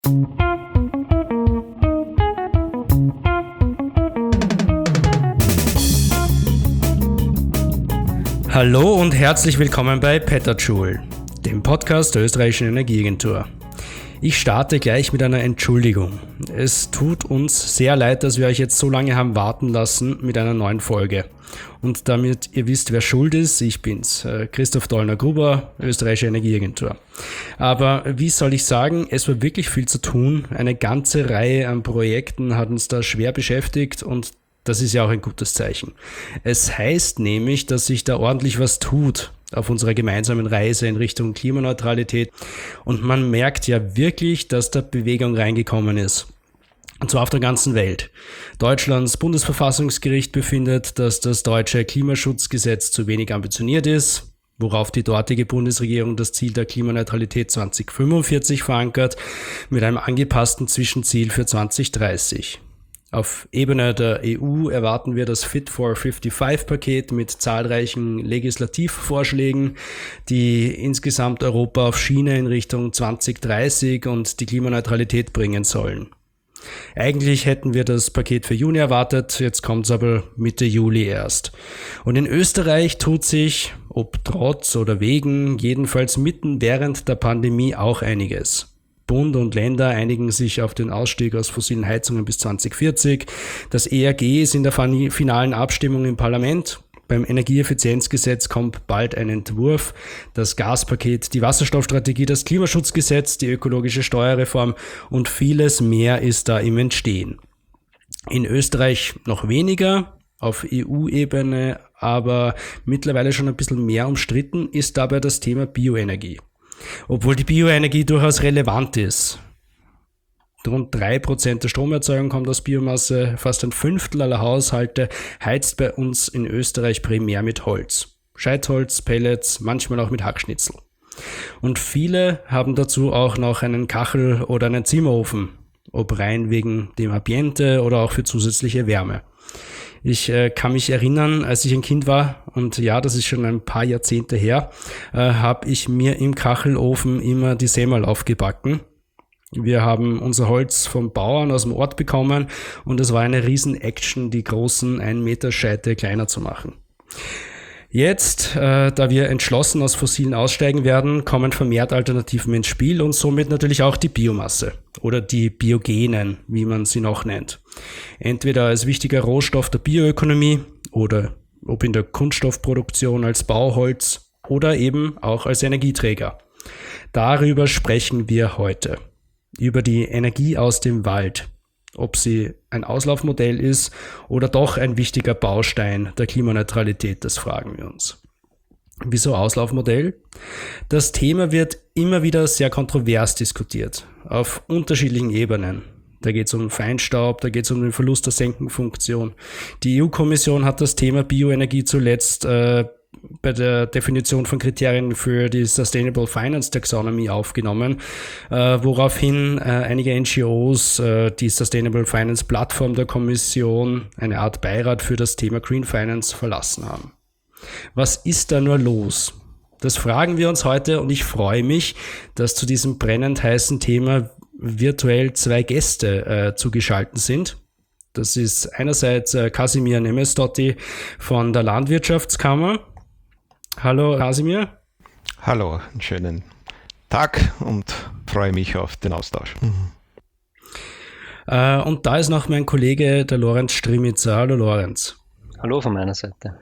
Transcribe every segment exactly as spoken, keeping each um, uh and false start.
Hallo und herzlich willkommen bei Petajoule, dem Podcast der österreichischen Energieagentur. Ich starte gleich mit einer Entschuldigung. Es tut uns sehr leid, dass wir euch jetzt so lange haben warten lassen mit einer neuen Folge. Und damit ihr wisst, wer schuld ist, ich bin's, Christoph Dollner-Gruber, österreichische Energieagentur. Aber wie soll ich sagen, es war wirklich viel zu tun. Eine ganze Reihe an Projekten hat uns da schwer beschäftigt und das ist ja auch ein gutes Zeichen. Es heißt nämlich, dass sich da ordentlich was tut auf unserer gemeinsamen Reise in Richtung Klimaneutralität. Und man merkt ja wirklich, dass da Bewegung reingekommen ist. Und zwar auf der ganzen Welt. Deutschlands Bundesverfassungsgericht befindet, dass das deutsche Klimaschutzgesetz zu wenig ambitioniert ist, worauf die dortige Bundesregierung das Ziel der Klimaneutralität zwanzig fünfundvierzig verankert, mit einem angepassten Zwischenziel für zwanzig dreißig. Auf Ebene der E U erwarten wir das Fit for fünfundfünfzig-Paket mit zahlreichen Legislativvorschlägen, die insgesamt Europa auf Schiene in Richtung zwanzig dreißig und die Klimaneutralität bringen sollen. Eigentlich hätten wir das Paket für Juni erwartet, jetzt kommt es aber Mitte Juli erst. Und in Österreich tut sich, ob trotz oder wegen, jedenfalls mitten während der Pandemie auch einiges. Bund und Länder einigen sich auf den Ausstieg aus fossilen Heizungen bis zwanzig vierzig. Das E R G ist in der finalen Abstimmung im Parlament. Beim Energieeffizienzgesetz kommt bald ein Entwurf. Das Gaspaket, die Wasserstoffstrategie, das Klimaschutzgesetz, die ökologische Steuerreform und vieles mehr ist da im Entstehen. In Österreich noch weniger, auf E U-Ebene, aber mittlerweile schon ein bisschen mehr umstritten ist dabei das Thema Bioenergie. Obwohl die Bioenergie durchaus relevant ist. Rund drei Prozent der Stromerzeugung kommt aus Biomasse, fast ein Fünftel aller Haushalte heizt bei uns in Österreich primär mit Holz. Scheitholz, Pellets, manchmal auch mit Hackschnitzel. Und viele haben dazu auch noch einen Kachel- oder einen Zimmerofen, ob rein wegen dem Ambiente oder auch für zusätzliche Wärme. Ich äh, kann mich erinnern, als ich ein Kind war, und ja, das ist schon ein paar Jahrzehnte her, äh, habe ich mir im Kachelofen immer die Semmerl aufgebacken. Wir haben unser Holz vom Bauern aus dem Ort bekommen und es war eine Riesen-Action, die großen ein Meter Scheite kleiner zu machen. Jetzt, äh, da wir entschlossen aus Fossilen aussteigen werden, kommen vermehrt Alternativen ins Spiel und somit natürlich auch die Biomasse oder die Biogenen, wie man sie noch nennt. Entweder als wichtiger Rohstoff der Bioökonomie oder ob in der Kunststoffproduktion als Bauholz oder eben auch als Energieträger. Darüber sprechen wir heute. Über die Energie aus dem Wald. Ob sie ein Auslaufmodell ist oder doch ein wichtiger Baustein der Klimaneutralität, das fragen wir uns. Wieso Auslaufmodell? Das Thema wird immer wieder sehr kontrovers diskutiert, auf unterschiedlichen Ebenen. Da geht es um Feinstaub, da geht es um den Verlust der Senkenfunktion. Die E U-Kommission hat das Thema Bioenergie zuletzt äh, bei der Definition von Kriterien für die Sustainable Finance Taxonomy aufgenommen, äh, woraufhin äh, einige N G Os äh, die Sustainable Finance Plattform der Kommission, eine Art Beirat für das Thema Green Finance, verlassen haben. Was ist da nur los? Das fragen wir uns heute und ich freue mich, dass zu diesem brennend heißen Thema virtuell zwei Gäste äh, zugeschaltet sind. Das ist einerseits äh, Kasimir Nemesdotti von der Landwirtschaftskammer. Hallo Kasimir. Hallo, einen schönen Tag und freue mich auf den Austausch. Mhm. Äh, und da ist noch mein Kollege, der Lorenz Strimitzer. Hallo Lorenz. Hallo von meiner Seite.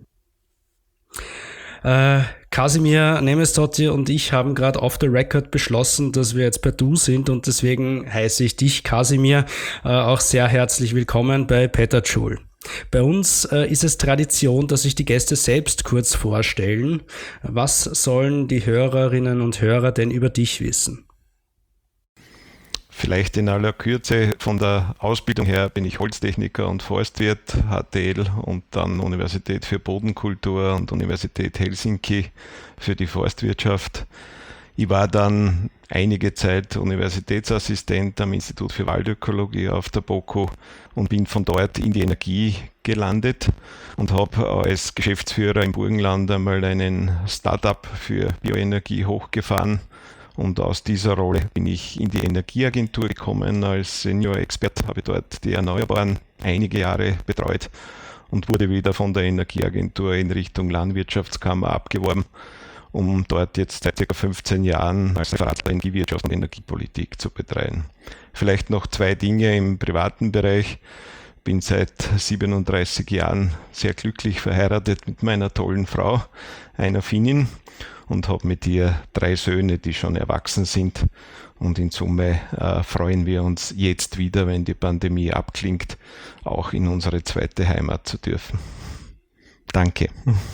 Äh, Kasimir Nemesdotti und ich haben gerade off the record beschlossen, dass wir jetzt per Du sind und deswegen heiße ich dich, Kasimir, äh, auch sehr herzlich willkommen bei Petajoule. Bei uns äh, ist es Tradition, dass sich die Gäste selbst kurz vorstellen. Was sollen die Hörerinnen und Hörer denn über dich wissen? Vielleicht in aller Kürze: Von der Ausbildung her bin ich Holztechniker und Forstwirt, H T L und dann Universität für Bodenkultur und Universität Helsinki für die Forstwirtschaft. Ich war dann einige Zeit Universitätsassistent am Institut für Waldökologie auf der BOKU und bin von dort in die Energie gelandet und habe als Geschäftsführer im Burgenland einmal einen Startup für Bioenergie hochgefahren Und aus dieser Rolle bin ich in die Energieagentur gekommen. Als Senior-Expert habe ich dort die Erneuerbaren einige Jahre betreut und wurde wieder von der Energieagentur in Richtung Landwirtschaftskammer abgeworben, um dort jetzt seit ca. fünfzehn Jahren als Referat der Energiewirtschaft und Energiepolitik zu betreuen. Vielleicht noch zwei Dinge im privaten Bereich. Ich bin seit siebenunddreißig Jahren sehr glücklich verheiratet mit meiner tollen Frau, einer Finnin, und habe mit ihr drei Söhne, die schon erwachsen sind. Und in Summe äh, freuen wir uns jetzt wieder, wenn die Pandemie abklingt, auch in unsere zweite Heimat zu dürfen. Danke.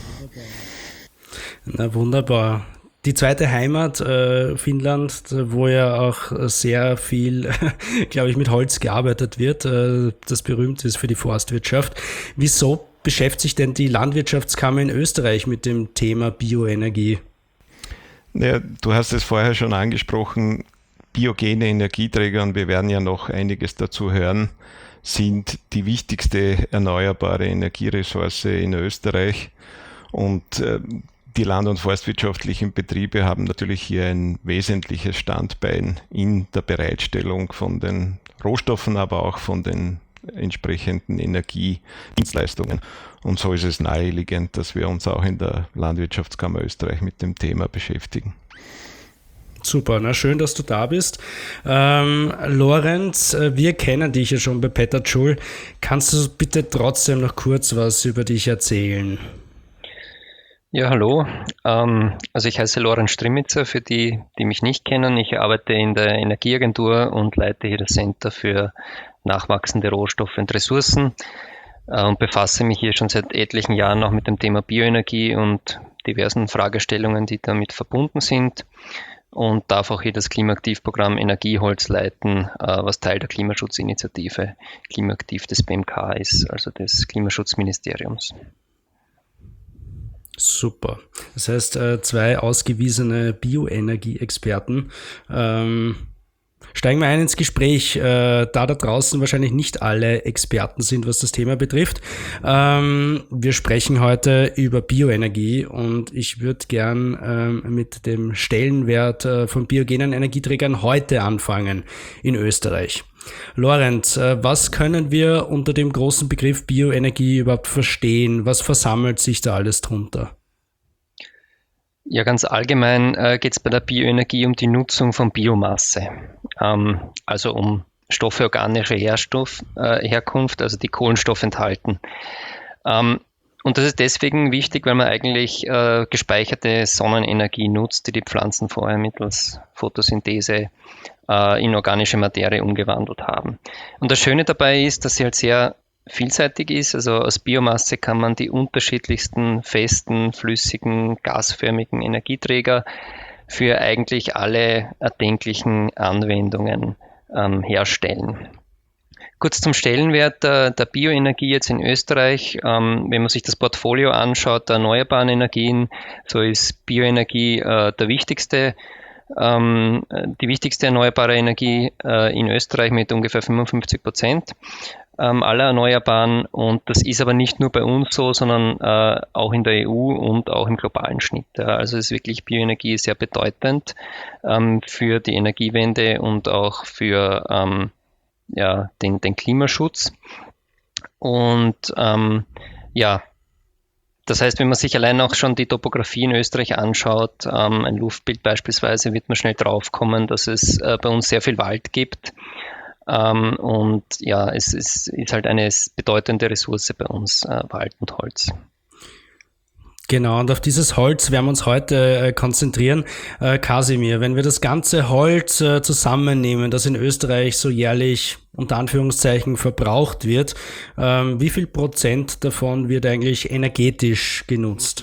Na wunderbar. Die zweite Heimat, äh, Finnland, wo ja auch sehr viel, glaube ich, mit Holz gearbeitet wird, äh, das berühmt ist für die Forstwirtschaft. Wieso beschäftigt sich denn die Landwirtschaftskammer in Österreich mit dem Thema Bioenergie? Ja, du hast es vorher schon angesprochen, biogene Energieträger, und wir werden ja noch einiges dazu hören, sind die wichtigste erneuerbare Energieressource in Österreich. Und äh, die land- und forstwirtschaftlichen Betriebe haben natürlich hier ein wesentliches Standbein in der Bereitstellung von den Rohstoffen, aber auch von den entsprechenden Energiedienstleistungen. Und so ist es naheliegend, dass wir uns auch in der Landwirtschaftskammer Österreich mit dem Thema beschäftigen. Super, na schön, dass du da bist. Ähm, Lorenz, wir kennen dich ja schon bei PettaJoule. Kannst du bitte trotzdem noch kurz was über dich erzählen? Ja, hallo. Ähm, also ich heiße Lorenz Strimmitzer, für die, die mich nicht kennen. Ich arbeite in der Energieagentur und leite hier das Center für nachwachsende Rohstoffe und Ressourcen äh, und befasse mich hier schon seit etlichen Jahren auch mit dem Thema Bioenergie und diversen Fragestellungen, die damit verbunden sind, und darf auch hier das Klimaaktivprogramm Energieholz leiten, äh, was Teil der Klimaschutzinitiative Klimaaktiv des B M K ist, also des Klimaschutzministeriums. Super. Das heißt, zwei ausgewiesene Bioenergie-Experten. Ähm, steigen wir ein ins Gespräch, äh, da da draußen wahrscheinlich nicht alle Experten sind, was das Thema betrifft. Ähm, wir sprechen heute über Bioenergie und ich würde gern ähm, mit dem Stellenwert äh, von biogenen Energieträgern heute anfangen in Österreich. Lorenz, äh, was können wir unter dem großen Begriff Bioenergie überhaupt verstehen? Was versammelt sich da alles drunter? Ja, ganz allgemein äh, geht es bei der Bioenergie um die Nutzung von Biomasse, ähm, also um Stoffe organischer Herstoff, äh, Herkunft, also die Kohlenstoff enthalten. Ähm, und das ist deswegen wichtig, weil man eigentlich äh, gespeicherte Sonnenenergie nutzt, die die Pflanzen vorher mittels Photosynthese äh, in organische Materie umgewandelt haben. Und das Schöne dabei ist, dass sie halt sehr vielseitig ist. Also aus Biomasse kann man die unterschiedlichsten festen, flüssigen, gasförmigen Energieträger für eigentlich alle erdenklichen Anwendungen ähm, herstellen. Kurz zum Stellenwert der, der Bioenergie jetzt in Österreich. Ähm, wenn man sich das Portfolio anschaut der erneuerbaren Energien, so ist Bioenergie äh, der wichtigste ähm, die wichtigste erneuerbare Energie äh, in Österreich mit ungefähr fünfundfünfzig Prozent ähm, aller Erneuerbaren. Und das ist aber nicht nur bei uns so, sondern äh, auch in der E U und auch im globalen Schnitt. Ja. Also ist wirklich Bioenergie sehr bedeutend ähm, für die Energiewende und auch für ähm, ja, den, den Klimaschutz. Und ähm, ja, das heißt, wenn man sich allein auch schon die Topografie in Österreich anschaut, ähm, ein Luftbild beispielsweise, wird man schnell draufkommen, dass es äh, bei uns sehr viel Wald gibt. Ähm, und ja, es, es ist halt eine bedeutende Ressource bei uns, äh, Wald und Holz. Genau, und auf dieses Holz werden wir uns heute äh, konzentrieren. Äh, Kasimir, wenn wir das ganze Holz äh, zusammennehmen, das in Österreich so jährlich unter Anführungszeichen verbraucht wird, ähm, wie viel Prozent davon wird eigentlich energetisch genutzt?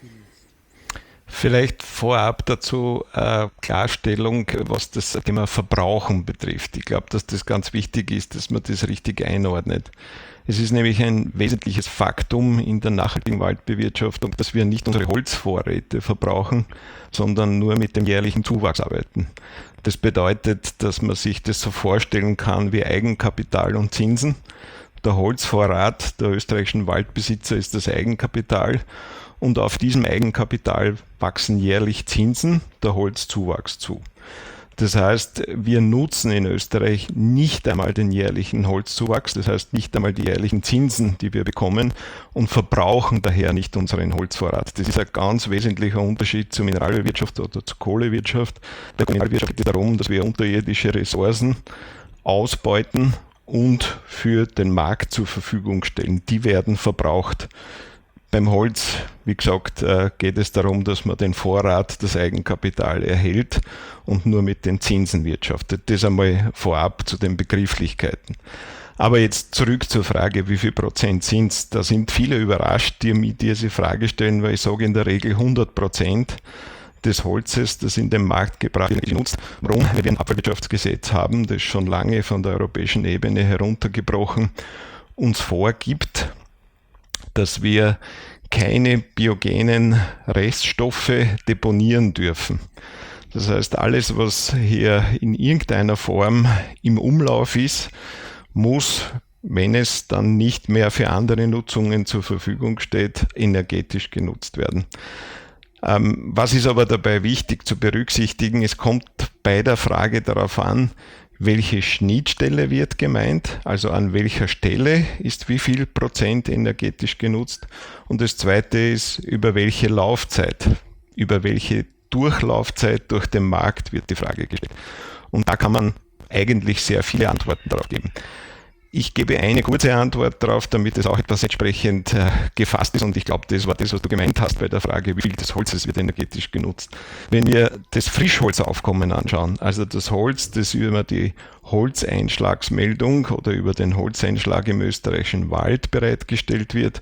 Vielleicht vorab dazu äh, Klarstellung, was das Thema Verbrauchen betrifft. Ich glaube, dass das ganz wichtig ist, dass man das richtig einordnet. Es ist nämlich ein wesentliches Faktum in der nachhaltigen Waldbewirtschaftung, dass wir nicht unsere Holzvorräte verbrauchen, sondern nur mit dem jährlichen Zuwachs arbeiten. Das bedeutet, dass man sich das so vorstellen kann wie Eigenkapital und Zinsen. Der Holzvorrat der österreichischen Waldbesitzer ist das Eigenkapital und auf diesem Eigenkapital wachsen jährlich Zinsen, der Holzzuwachs zu. Das heißt, wir nutzen in Österreich nicht einmal den jährlichen Holzzuwachs, das heißt nicht einmal die jährlichen Zinsen, die wir bekommen, und verbrauchen daher nicht unseren Holzvorrat. Das ist ein ganz wesentlicher Unterschied zur Mineralwirtschaft oder zur Kohlewirtschaft. Bei der Mineralwirtschaft geht es darum, dass wir unterirdische Ressourcen ausbeuten und für den Markt zur Verfügung stellen. Die werden verbraucht. Beim Holz, wie gesagt, geht es darum, dass man den Vorrat, das Eigenkapital erhält und nur mit den Zinsen wirtschaftet. Das einmal vorab zu den Begrifflichkeiten. Aber jetzt zurück zur Frage, wie viel Prozent sind es? Da sind viele überrascht, die mir diese Frage stellen, weil ich sage in der Regel hundert Prozent des Holzes, das in den Markt gebracht wird, genutzt. Warum? Weil wir ein Abfallwirtschaftsgesetz haben, das schon lange von der europäischen Ebene heruntergebrochen uns vorgibt, dass wir keine biogenen Reststoffe deponieren dürfen. Das heißt, alles, was hier in irgendeiner Form im Umlauf ist, muss, wenn es dann nicht mehr für andere Nutzungen zur Verfügung steht, energetisch genutzt werden. Ähm, was ist aber dabei wichtig zu berücksichtigen? Es kommt bei der Frage darauf an, welche Schnittstelle wird gemeint, also an welcher Stelle ist wie viel Prozent energetisch genutzt. Und das zweite ist, über welche Laufzeit, über welche Durchlaufzeit durch den Markt wird die Frage gestellt. Und da kann man eigentlich sehr viele Antworten darauf geben. Ich gebe eine kurze Antwort darauf, damit es auch etwas entsprechend äh, gefasst ist. Und ich glaube, das war das, was du gemeint hast bei der Frage, wie viel des Holzes wird energetisch genutzt. Wenn wir das Frischholzaufkommen anschauen, also das Holz, das über die Holzeinschlagsmeldung oder über den Holzeinschlag im österreichischen Wald bereitgestellt wird,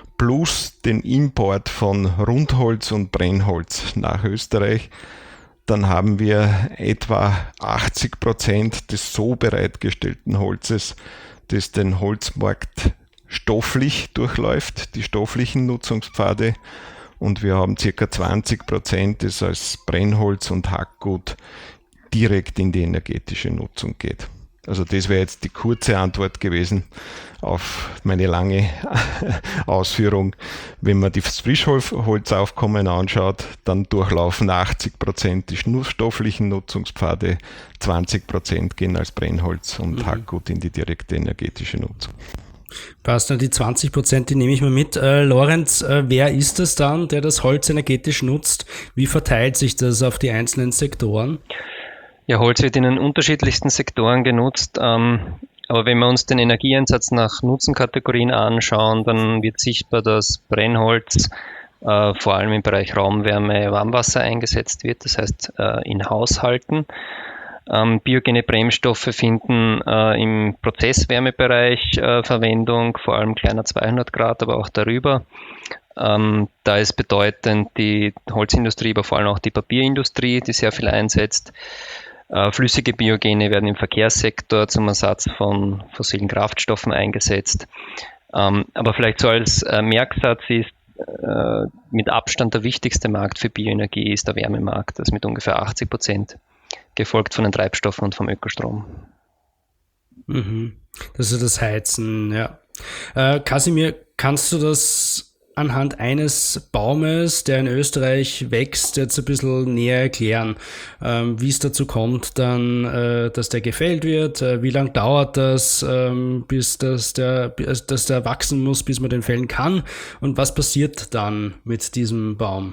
plus den Import von Rundholz und Brennholz nach Österreich, dann haben wir etwa achtzig Prozent des so bereitgestellten Holzes, das den Holzmarkt stofflich durchläuft, die stofflichen Nutzungspfade, und wir haben ca. zwanzig Prozent, das als Brennholz und Hackgut direkt in die energetische Nutzung geht. Also das wäre jetzt die kurze Antwort gewesen auf meine lange Ausführung. Wenn man das Frischholzaufkommen anschaut, dann durchlaufen achtzig Prozent die stofflichen Nutzungspfade, zwanzig Prozent gehen als Brennholz und mhm. Hackgut in die direkte energetische Nutzung. Passt, die zwanzig Prozent, die nehme ich mal mit. Äh, Lorenz, äh, wer ist das dann, der das Holz energetisch nutzt? Wie verteilt sich das auf die einzelnen Sektoren? Ja, Holz wird in den unterschiedlichsten Sektoren genutzt, ähm, aber wenn wir uns den Energieeinsatz nach Nutzenkategorien anschauen, dann wird sichtbar, dass Brennholz äh, vor allem im Bereich Raumwärme, Warmwasser eingesetzt wird, das heißt äh, in Haushalten. Ähm, biogene Brennstoffe finden äh, im Prozesswärmebereich äh, Verwendung, vor allem kleiner zweihundert Grad, aber auch darüber. Ähm, da ist bedeutend die Holzindustrie, aber vor allem auch die Papierindustrie, die sehr viel einsetzt. Äh, flüssige Biogene werden im Verkehrssektor zum Ersatz von fossilen Kraftstoffen eingesetzt. Ähm, aber vielleicht so als äh, Merksatz ist, äh, mit Abstand der wichtigste Markt für Bioenergie ist der Wärmemarkt, das mit ungefähr achtzig Prozent, gefolgt von den Treibstoffen und vom Ökostrom. Mhm. Das ist das Heizen, ja. Äh, Kasimir, kannst du das anhand eines Baumes, der in Österreich wächst, jetzt ein bisschen näher erklären, ähm, wie es dazu kommt, dann, äh, dass der gefällt wird, äh, wie lange dauert das, ähm, bis das der, dass der wachsen muss, bis man den fällen kann, und was passiert dann mit diesem Baum?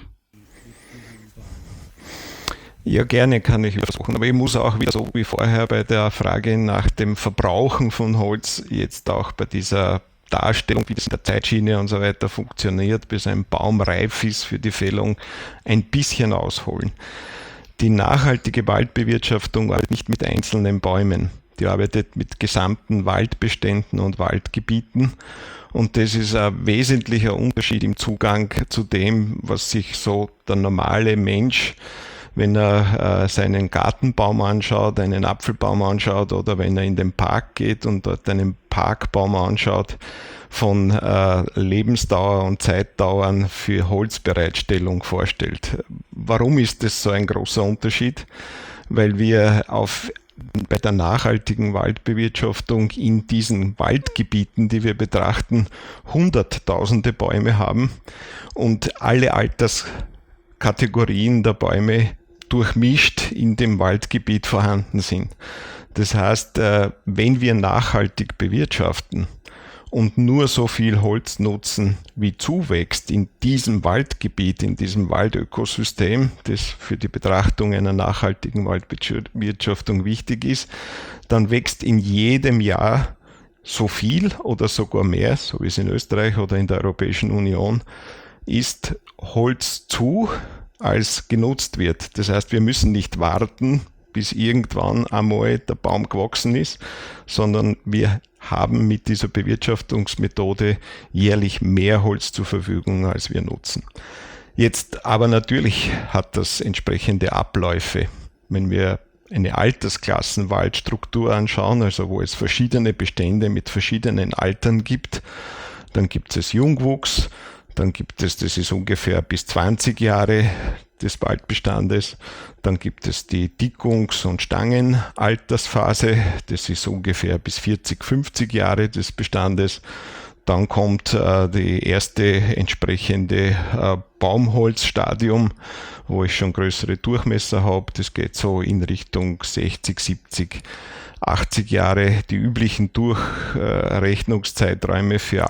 Ja, gerne kann ich versuchen, aber ich muss auch wieder so wie vorher bei der Frage nach dem Verbrauchen von Holz jetzt auch bei dieser Darstellung, wie das in der Zeitschiene und so weiter funktioniert, bis ein Baum reif ist für die Fällung, ein bisschen ausholen. Die nachhaltige Waldbewirtschaftung arbeitet nicht mit einzelnen Bäumen. Die arbeitet mit gesamten Waldbeständen und Waldgebieten. Und das ist ein wesentlicher Unterschied im Zugang zu dem, was sich so der normale Mensch, wenn er äh, seinen Gartenbaum anschaut, einen Apfelbaum anschaut oder wenn er in den Park geht und dort einen Parkbaum anschaut, von äh, Lebensdauer und Zeitdauern für Holzbereitstellung vorstellt. Warum ist das so ein großer Unterschied? Weil wir auf bei der nachhaltigen Waldbewirtschaftung in diesen Waldgebieten, die wir betrachten, hunderttausende Bäume haben und alle Alterskategorien der Bäume durchmischt in dem Waldgebiet vorhanden sind. Das heißt, wenn wir nachhaltig bewirtschaften und nur so viel Holz nutzen, wie zuwächst in diesem Waldgebiet, in diesem Waldökosystem, das für die Betrachtung einer nachhaltigen Waldbewirtschaftung wichtig ist, dann wächst in jedem Jahr so viel oder sogar mehr, so wie es in Österreich oder in der Europäischen Union ist, Holz zu, als genutzt wird. Das heißt, wir müssen nicht warten, bis irgendwann einmal der Baum gewachsen ist, sondern wir haben mit dieser Bewirtschaftungsmethode jährlich mehr Holz zur Verfügung, als wir nutzen. Jetzt aber natürlich hat das entsprechende Abläufe. Wenn wir eine Altersklassenwaldstruktur anschauen, also wo es verschiedene Bestände mit verschiedenen Altern gibt, dann gibt es Jungwuchs, dann gibt es, das ist ungefähr bis zwanzig Jahre des Waldbestandes, dann gibt es die Dickungs- und Stangenaltersphase, das ist ungefähr bis vierzig, fünfzig Jahre des Bestandes. Dann kommt äh, die erste entsprechende äh, Baumholzstadium, wo ich schon größere Durchmesser habe. Das geht so in Richtung sechzig, siebzig, achtzig Jahre. Die üblichen Durchrechnungszeiträume für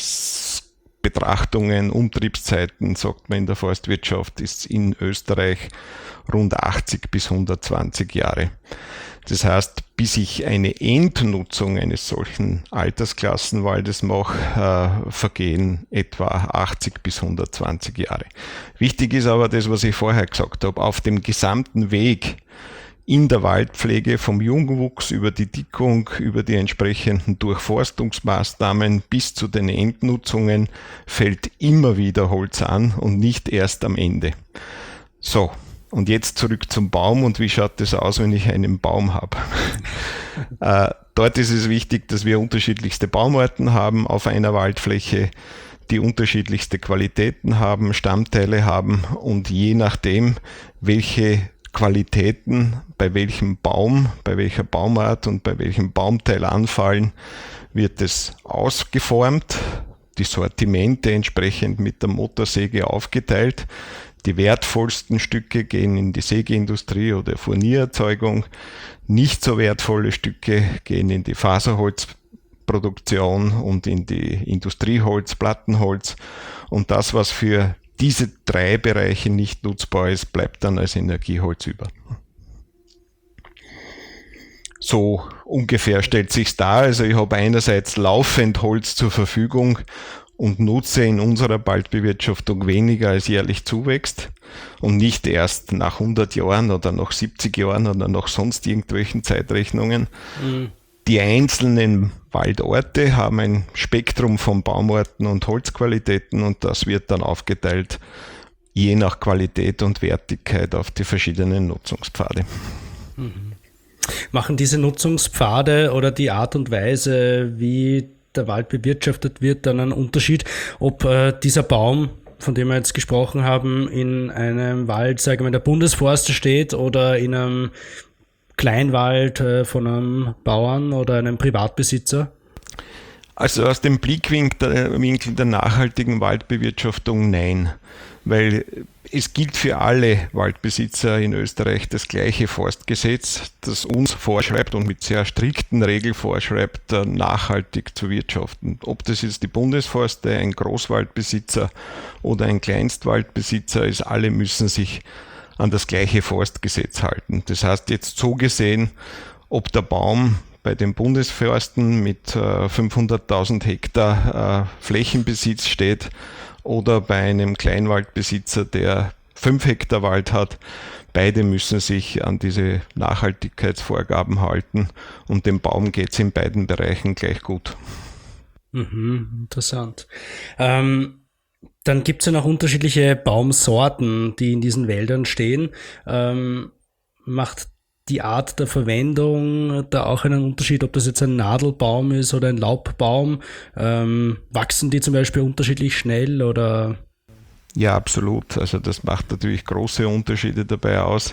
Altersbetrachtungen, Umtriebszeiten, sagt man in der Forstwirtschaft, ist in Österreich rund achtzig bis hundertzwanzig Jahre. Das heißt, bis ich eine Endnutzung eines solchen Altersklassenwaldes mache, äh, vergehen etwa achtzig bis hundertzwanzig Jahre. Wichtig ist aber das, was ich vorher gesagt habe, auf dem gesamten Weg in der Waldpflege vom Jungwuchs über die Dickung, über die entsprechenden Durchforstungsmaßnahmen bis zu den Endnutzungen fällt immer wieder Holz an und nicht erst am Ende. So. Und jetzt zurück zum Baum und wie schaut das aus, wenn ich einen Baum habe? äh, dort ist es wichtig, dass wir unterschiedlichste Baumarten haben auf einer Waldfläche, die unterschiedlichste Qualitäten haben, Stammteile haben und je nachdem, welche Qualitäten bei welchem Baum, bei welcher Baumart und bei welchem Baumteil anfallen, wird es ausgeformt, die Sortimente entsprechend mit der Motorsäge aufgeteilt. Die wertvollsten Stücke gehen in die Sägeindustrie oder Furniererzeugung. Nicht so wertvolle Stücke gehen in die Faserholzproduktion und in die Industrieholz, Plattenholz. Und das, was für diese drei Bereiche nicht nutzbar ist, bleibt dann als Energieholz über. So ungefähr stellt sich's dar. Also ich habe einerseits laufend Holz zur Verfügung und nutze in unserer Waldbewirtschaftung weniger als jährlich zuwächst und nicht erst nach hundert Jahren oder nach siebzig Jahren oder nach sonst irgendwelchen Zeitrechnungen. Mhm. Die einzelnen Waldorte haben ein Spektrum von Baumarten und Holzqualitäten und das wird dann aufgeteilt je nach Qualität und Wertigkeit auf die verschiedenen Nutzungspfade. Mhm. Machen diese Nutzungspfade oder die Art und Weise, wie der Wald bewirtschaftet wird, dann einen Unterschied, ob äh, dieser Baum, von dem wir jetzt gesprochen haben, in einem Wald, sagen wir mal, der Bundesforste steht oder in einem Kleinwald äh, von einem Bauern oder einem Privatbesitzer? Also aus dem Blickwinkel Winkel der nachhaltigen Waldbewirtschaftung nein, weil es gilt für alle Waldbesitzer in Österreich das gleiche Forstgesetz, das uns vorschreibt und mit sehr strikten Regeln vorschreibt, nachhaltig zu wirtschaften. Ob das jetzt die Bundesforste, ein Großwaldbesitzer oder ein Kleinstwaldbesitzer ist, alle müssen sich an das gleiche Forstgesetz halten. Das heißt jetzt so gesehen, ob der Baum bei den Bundesforsten mit äh, fünfhunderttausend Hektar äh, Flächenbesitz steht oder bei einem Kleinwaldbesitzer, der fünf Hektar Wald hat. Beide müssen sich an diese Nachhaltigkeitsvorgaben halten und dem Baum geht es in beiden Bereichen gleich gut. Mhm, interessant. Ähm, dann gibt es ja noch unterschiedliche Baumsorten, die in diesen Wäldern stehen. Ähm, macht die Art der Verwendung da auch einen Unterschied, ob das jetzt ein Nadelbaum ist oder ein Laubbaum? Ähm, wachsen die zum Beispiel unterschiedlich schnell oder? Ja, absolut. Also das macht natürlich große Unterschiede dabei aus.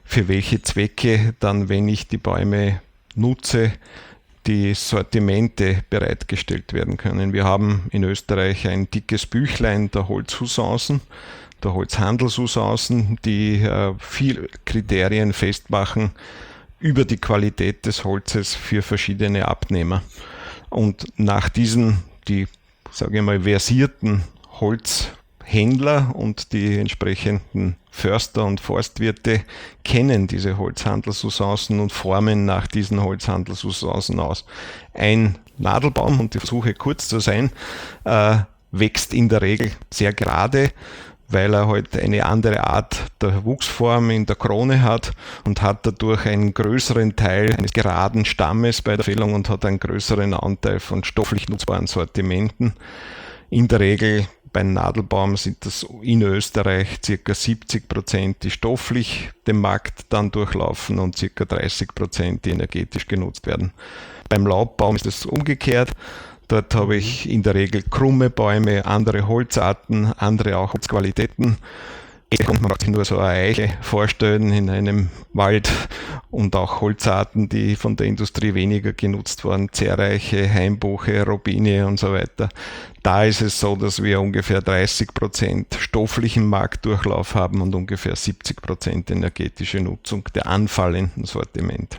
für welche Zwecke dann, wenn ich die Bäume nutze, die Sortimente bereitgestellt werden können. Wir haben in Österreich ein dickes Büchlein der Holzusancen, der Holzhandelsusancen, die äh, viele Kriterien festmachen über die Qualität des Holzes für verschiedene Abnehmer. Und nach diesen, die, sage ich mal, versierten Holzhändler und die entsprechenden Förster und Forstwirte kennen diese Holzhandelsusancen und formen nach diesen Holzhandelsusancen aus. Ein Nadelbaum, und ich versuche kurz zu sein, äh, wächst in der Regel sehr gerade, weil er halt eine andere Art der Wuchsform in der Krone hat und hat dadurch einen größeren Teil eines geraden Stammes bei der Fällung und hat einen größeren Anteil von stofflich nutzbaren Sortimenten. In der Regel beim Nadelbaum sind das in Österreich ca. siebzig Prozent, die stofflich den Markt dann durchlaufen und ca. dreißig Prozent, die energetisch genutzt werden. Beim Laubbaum ist es umgekehrt. Dort habe ich in der Regel krumme Bäume, andere Holzarten, andere auch Holzqualitäten. Jetzt kann man sich nur so eine Eiche vorstellen in einem Wald und auch Holzarten, die von der Industrie weniger genutzt wurden, Zerreiche, Hainbuche, Robine und so weiter. Da ist es so, dass wir ungefähr dreißig Prozent stofflichen Marktdurchlauf haben und ungefähr siebzig Prozent energetische Nutzung der anfallenden Sortimente.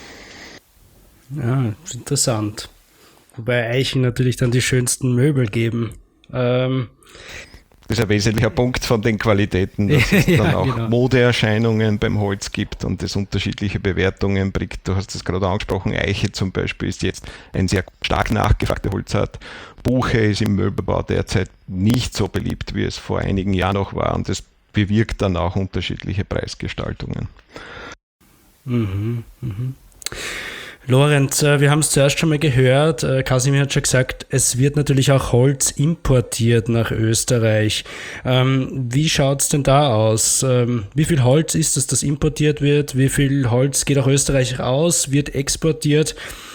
Ja, interessant. Wobei Eichen natürlich dann die schönsten Möbel geben. Ähm, Das ist ein wesentlicher Punkt von den Qualitäten, dass es ja, dann auch genau. Modeerscheinungen beim Holz gibt und es unterschiedliche Bewertungen bringt. Du hast es gerade angesprochen, Eiche zum Beispiel ist jetzt ein sehr stark nachgefragte Holzart. Buche ist im Möbelbau derzeit nicht so beliebt, wie es vor einigen Jahren noch war, und das bewirkt dann auch unterschiedliche Preisgestaltungen. Mhm, mhm. Lorenz, äh, wir haben es zuerst schon mal gehört, äh, Kasimir hat schon gesagt, es wird natürlich auch Holz importiert nach Österreich. Ähm, wie schaut es denn da aus? Ähm, wie viel Holz ist es, das importiert wird? Wie viel Holz geht auch Österreich raus, wird exportiert?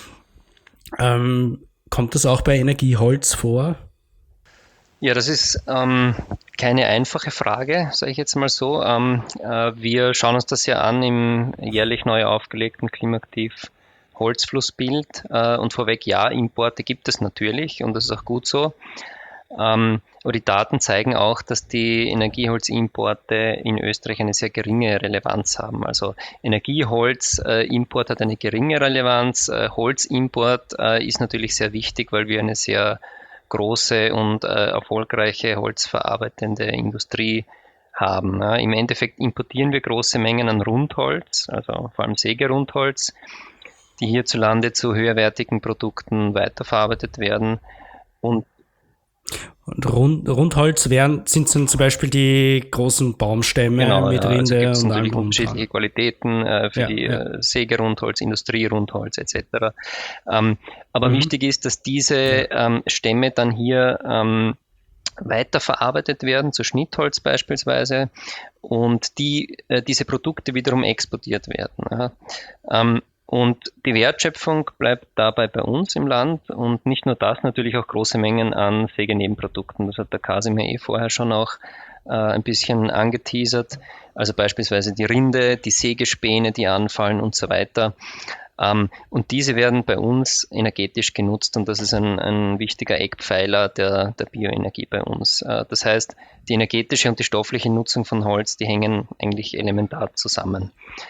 Ähm, kommt das auch bei Energieholz vor? Ja, das ist ähm, keine einfache Frage, sage ich jetzt mal so. Ähm, äh, wir schauen uns das ja an im jährlich neu aufgelegten Klimaaktiv Holzflussbild äh, und vorweg, ja, Importe gibt es natürlich und das ist auch gut so. Ähm, aber die Daten zeigen auch, dass die Energieholzimporte in Österreich eine sehr geringe Relevanz haben. Also Energieholzimport äh, hat eine geringe Relevanz. Äh, Holzimport äh, ist natürlich sehr wichtig, weil wir eine sehr große und äh, erfolgreiche holzverarbeitende Industrie haben. Ja. Im Endeffekt importieren wir große Mengen an Rundholz, also vor allem Sägerundholz, die hierzulande zu höherwertigen Produkten weiterverarbeitet werden. Und Und Rund, Rundholz wären, sind dann zum Beispiel die großen Baumstämme genau, mit ja, Rinde also gibt's und natürlich allem unterschiedliche Qualitäten äh, für ja, die ja. äh, Sägerrundholz, Industrierundholz et cetera. Ähm, aber Mhm. wichtig ist, dass diese Ja. ähm, Stämme dann hier ähm, weiterverarbeitet werden, zu Schnittholz beispielsweise, und die, äh, diese Produkte wiederum exportiert werden. Ja. Ähm, und die Wertschöpfung bleibt dabei bei uns im Land und nicht nur das, natürlich auch große Mengen an Sägenebenprodukten. Das hat der Kasimir eh vorher schon auch äh, ein bisschen angeteasert. Also beispielsweise die Rinde, die Sägespäne, die anfallen und so weiter. Ähm, und diese werden bei uns energetisch genutzt und das ist ein, ein wichtiger Eckpfeiler der, der Bioenergie bei uns. Äh, das heißt, die energetische und die stoffliche Nutzung von Holz, die hängen eigentlich elementar zusammen.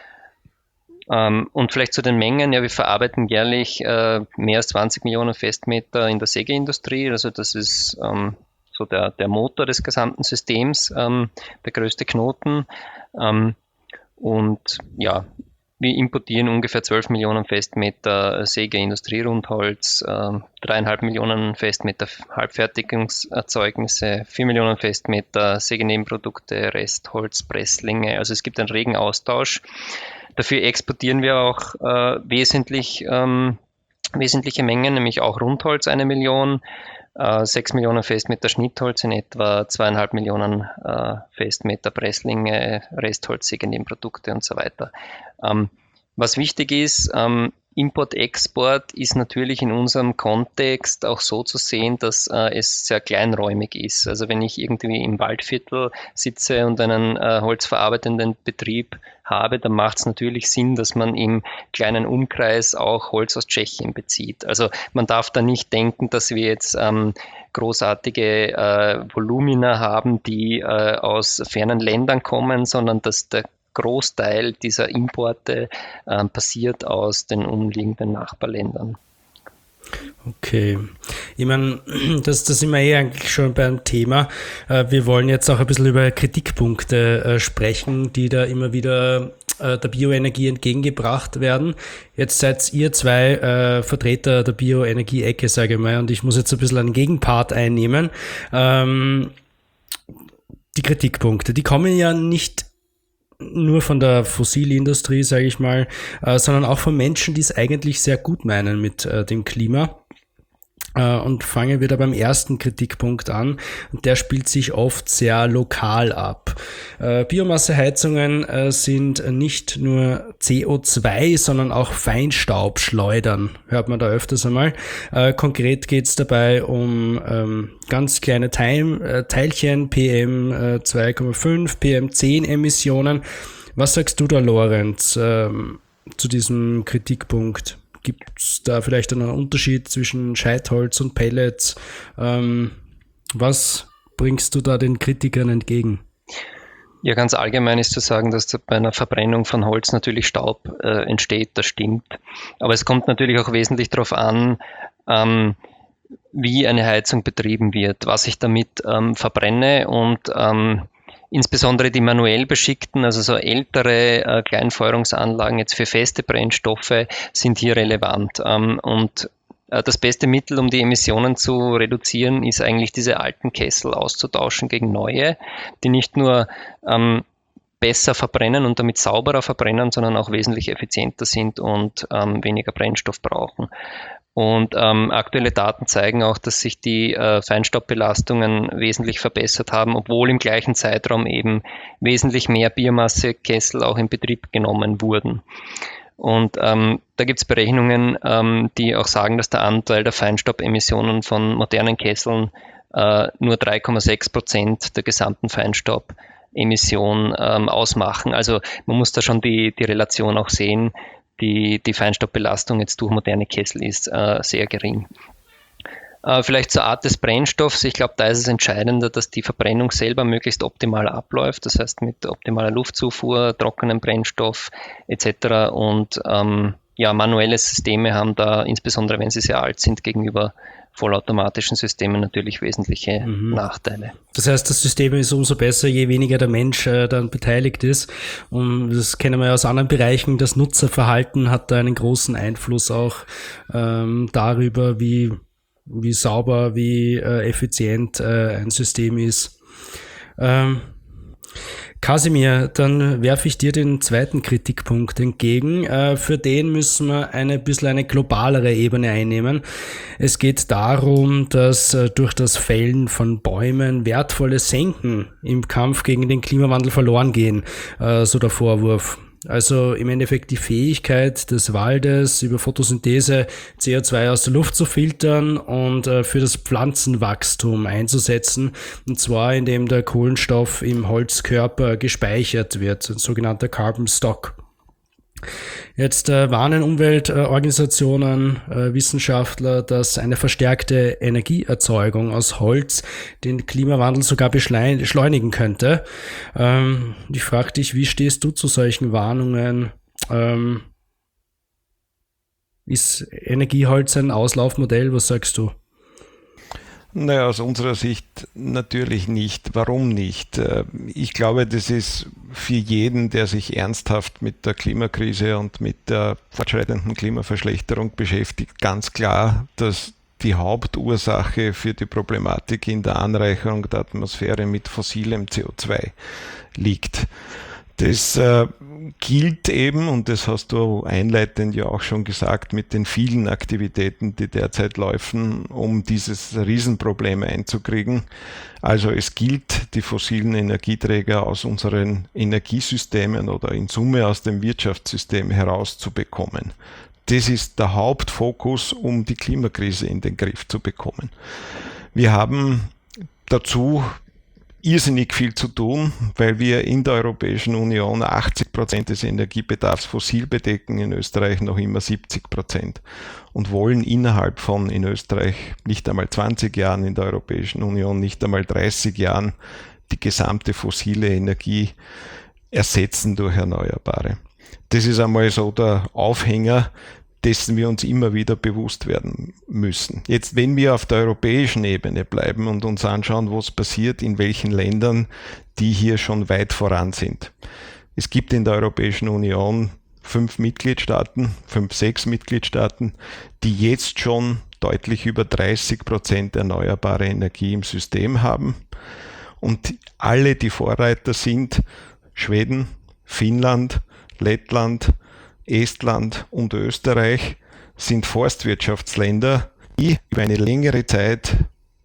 Ähm, und vielleicht zu den Mengen, ja, wir verarbeiten jährlich äh, mehr als zwanzig Millionen Festmeter in der Sägeindustrie, also das ist ähm, so der, der Motor des gesamten Systems, ähm, der größte Knoten. Ähm, und ja, wir importieren ungefähr zwölf Millionen Festmeter Säge-Industrierundholz, äh, dreieinhalb Millionen Festmeter Halbfertigungserzeugnisse, vier Millionen Festmeter Sägenebenprodukte, Restholz, Presslinge. Also es gibt einen regen Austausch. Dafür exportieren wir auch äh, wesentlich, ähm, wesentliche Mengen, nämlich auch Rundholz, eine Million, äh, sechs Millionen Festmeter Schnittholz, in etwa zweieinhalb Millionen äh, Festmeter Presslinge, Restholz, Sägenebenprodukte und so weiter. Ähm, was wichtig ist, ähm, Import-Export ist natürlich in unserem Kontext auch so zu sehen, dass äh, es sehr kleinräumig ist. Also wenn ich irgendwie im Waldviertel sitze und einen äh, holzverarbeitenden Betrieb habe, dann macht es natürlich Sinn, dass man im kleinen Umkreis auch Holz aus Tschechien bezieht. Also man darf da nicht denken, dass wir jetzt ähm, großartige äh, Volumina haben, die äh, aus fernen Ländern kommen, sondern dass der Großteil dieser Importe äh, passiert aus den umliegenden Nachbarländern. Okay, ich meine, das, das sind wir eh eigentlich schon beim Thema. Wir wollen jetzt auch ein bisschen über Kritikpunkte sprechen, die da immer wieder der Bioenergie entgegengebracht werden. Jetzt seid ihr zwei äh, Vertreter der Bioenergie-Ecke, sage ich mal, und ich muss jetzt ein bisschen einen Gegenpart einnehmen. Ähm, die Kritikpunkte, die kommen ja nicht nur von der Fossilindustrie, sage ich mal, äh, sondern auch von Menschen, die es eigentlich sehr gut meinen mit äh, dem Klima. Äh, und fangen wir da beim ersten Kritikpunkt an. Und der spielt sich oft sehr lokal ab. Äh, Biomasseheizungen äh, sind nicht nur C O zwei, sondern auch Feinstaubschleudern, hört man da öfters einmal. Äh, konkret geht es dabei um ähm, ganz kleine Teil, äh, Teilchen, P M zwei Komma fünf, P M zehn Emissionen. Was sagst du da, Lorenz, ähm, zu diesem Kritikpunkt? Gibt es da vielleicht einen Unterschied zwischen Scheitholz und Pellets? Ähm, was bringst du da den Kritikern entgegen? Ja, ganz allgemein ist zu sagen, dass bei einer Verbrennung von Holz natürlich Staub äh, entsteht, das stimmt. Aber es kommt natürlich auch wesentlich darauf an, ähm, wie eine Heizung betrieben wird, was ich damit ähm, verbrenne und ähm, insbesondere die manuell beschickten, also so ältere äh, Kleinfeuerungsanlagen jetzt für feste Brennstoffe sind hier relevant. Ähm, und äh, das beste Mittel, um die Emissionen zu reduzieren, ist eigentlich diese alten Kessel auszutauschen gegen neue, die nicht nur ähm, besser verbrennen und damit sauberer verbrennen, sondern auch wesentlich effizienter sind und ähm, weniger Brennstoff brauchen. Und ähm, aktuelle Daten zeigen auch, dass sich die äh, Feinstaubbelastungen wesentlich verbessert haben, obwohl im gleichen Zeitraum eben wesentlich mehr Biomassekessel auch in Betrieb genommen wurden. Und ähm, da gibt es Berechnungen, ähm, die auch sagen, dass der Anteil der Feinstaubemissionen von modernen Kesseln äh, nur drei Komma sechs Prozent der gesamten Feinstaubemission ähm, ausmachen. Also man muss da schon die, die Relation auch sehen. Die, die Feinstaubbelastung jetzt durch moderne Kessel ist äh, sehr gering. Äh, vielleicht zur Art des Brennstoffs. Ich glaube, da ist es entscheidender, dass die Verbrennung selber möglichst optimal abläuft. Das heißt mit optimaler Luftzufuhr, trockenem Brennstoff et cetera. Und ähm, ja, manuelle Systeme haben da, insbesondere wenn sie sehr alt sind, gegenüber vollautomatischen Systemen natürlich wesentliche mhm. Nachteile. Das heißt, das System ist umso besser, je weniger der Mensch äh, dann beteiligt ist. Und das kennen wir ja aus anderen Bereichen. Das Nutzerverhalten hat da einen großen Einfluss auch ähm, darüber, wie, wie sauber, wie äh, effizient äh, ein System ist. Ähm, Kasimir, dann werfe ich dir den zweiten Kritikpunkt entgegen. Äh, für den müssen wir eine bisschen eine globalere Ebene einnehmen. Es geht darum, dass äh, durch das Fällen von Bäumen wertvolle Senken im Kampf gegen den Klimawandel verloren gehen, äh, so der Vorwurf. Also im Endeffekt die Fähigkeit des Waldes über Photosynthese C O zwei aus der Luft zu filtern und äh, für das Pflanzenwachstum einzusetzen. Und zwar indem der Kohlenstoff im Holzkörper gespeichert wird, ein sogenannter Carbon Stock. Jetzt äh, warnen Umweltorganisationen, äh, Wissenschaftler, dass eine verstärkte Energieerzeugung aus Holz den Klimawandel sogar beschleunigen könnte. Ähm, ich frage dich, wie stehst du zu solchen Warnungen? Ähm, ist Energieholz ein Auslaufmodell? Was sagst du? Naja, aus unserer Sicht natürlich nicht. Warum nicht? Ich glaube, das ist für jeden, der sich ernsthaft mit der Klimakrise und mit der fortschreitenden Klimaverschlechterung beschäftigt, ganz klar, dass die Hauptursache für die Problematik in der Anreicherung der Atmosphäre mit fossilem C O zwei liegt. Das äh, gilt eben, und das hast du einleitend ja auch schon gesagt, mit den vielen Aktivitäten, die derzeit laufen, um dieses Riesenproblem einzukriegen. Also es gilt, die fossilen Energieträger aus unseren Energiesystemen oder in Summe aus dem Wirtschaftssystem herauszubekommen. Das ist der Hauptfokus, um die Klimakrise in den Griff zu bekommen. Wir haben dazu irrsinnig viel zu tun, weil wir in der Europäischen Union achtzig Prozent des Energiebedarfs fossil bedecken, in Österreich noch immer siebzig Prozent und wollen innerhalb von in Österreich nicht einmal zwanzig Jahren, in der Europäischen Union nicht einmal dreißig Jahren die gesamte fossile Energie ersetzen durch Erneuerbare. Das ist einmal so der Aufhänger, dessen wir uns immer wieder bewusst werden müssen. Jetzt, wenn wir auf der europäischen Ebene bleiben und uns anschauen, was passiert in welchen Ländern, die hier schon weit voran sind. Es gibt in der Europäischen Union fünf Mitgliedstaaten, fünf, sechs Mitgliedstaaten, die jetzt schon deutlich über dreißig Prozent erneuerbare Energie im System haben. Und alle, die Vorreiter sind, Schweden, Finnland, Lettland, Estland und Österreich, sind Forstwirtschaftsländer, die über eine längere Zeit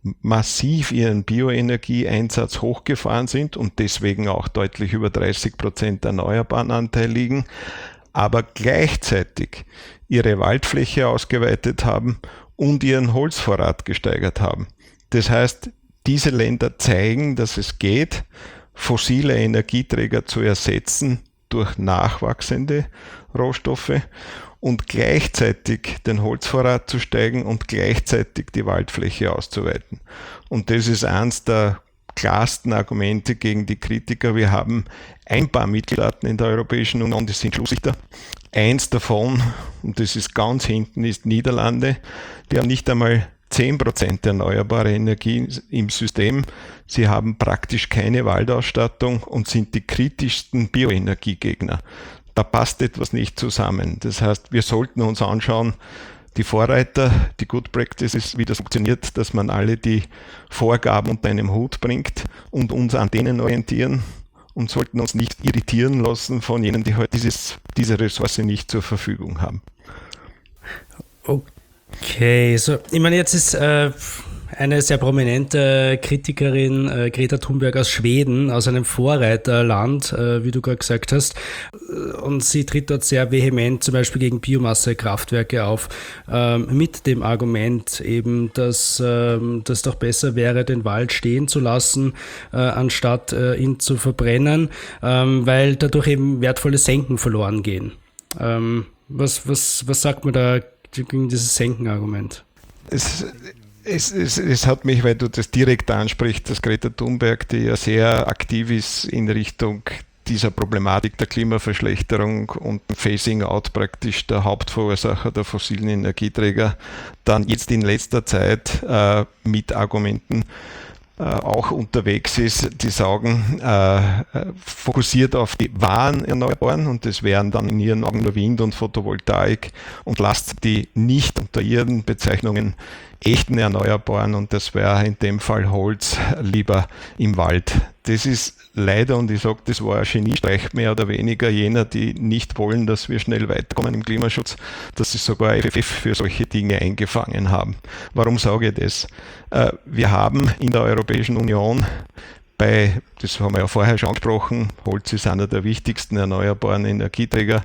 massiv ihren Bioenergieeinsatz hochgefahren sind und deswegen auch deutlich über dreißig Prozent erneuerbaren Anteil liegen, aber gleichzeitig ihre Waldfläche ausgeweitet haben und ihren Holzvorrat gesteigert haben. Das heißt, diese Länder zeigen, dass es geht, fossile Energieträger zu ersetzen durch nachwachsende Rohstoffe und gleichzeitig den Holzvorrat zu steigen und gleichzeitig die Waldfläche auszuweiten. Und das ist eines der klarsten Argumente gegen die Kritiker. Wir haben ein paar Mitgliedstaaten in der Europäischen Union, die sind Schlusslichter. Eins davon, und das ist ganz hinten, ist Niederlande. Die haben nicht einmal zehn Prozent erneuerbare Energie im System. Sie haben praktisch keine Waldausstattung und sind die kritischsten Bioenergiegegner. Da passt etwas nicht zusammen. Das heißt, wir sollten uns anschauen, die Vorreiter, die Good Practices, wie das funktioniert, dass man alle die Vorgaben unter einem Hut bringt und uns an denen orientieren und sollten uns nicht irritieren lassen von jenen, die heute dieses, diese Ressource nicht zur Verfügung haben. Okay, so, ich meine, jetzt ist äh, eine sehr prominente Kritikerin, äh, Greta Thunberg aus Schweden, aus einem Vorreiterland, äh, wie du gerade gesagt hast, und sie tritt dort sehr vehement zum Beispiel gegen Biomassekraftwerke auf, äh, mit dem Argument eben, dass äh, das doch besser wäre, den Wald stehen zu lassen, äh, anstatt äh, ihn zu verbrennen, äh, weil dadurch eben wertvolle Senken verloren gehen. Ähm, was, was, was sagt man da gegen dieses Senkenargument? Es, es, es, es hat mich, weil du das direkt ansprichst, dass Greta Thunberg, die ja sehr aktiv ist in Richtung dieser Problematik der Klimaverschlechterung und Phasing out praktisch der Hauptverursacher der fossilen Energieträger, dann jetzt in letzter Zeit äh, mit Argumenten äh, auch unterwegs ist, die sagen, äh, fokussiert auf die wahren Erneuerbaren, und das wären dann in ihren Augen nur Wind und Photovoltaik, und lasst die nicht unter ihren Bezeichnungen echten Erneuerbaren, und das wäre in dem Fall Holz, lieber im Wald. Das ist leider, und ich sage, das war ein Geniestreich mehr oder weniger jener, die nicht wollen, dass wir schnell weiterkommen im Klimaschutz, dass sie sogar F F F für solche Dinge eingefangen haben. Warum sage ich das? Wir haben in der Europäischen Union bei, das haben wir ja vorher schon angesprochen, Holz ist einer der wichtigsten erneuerbaren Energieträger,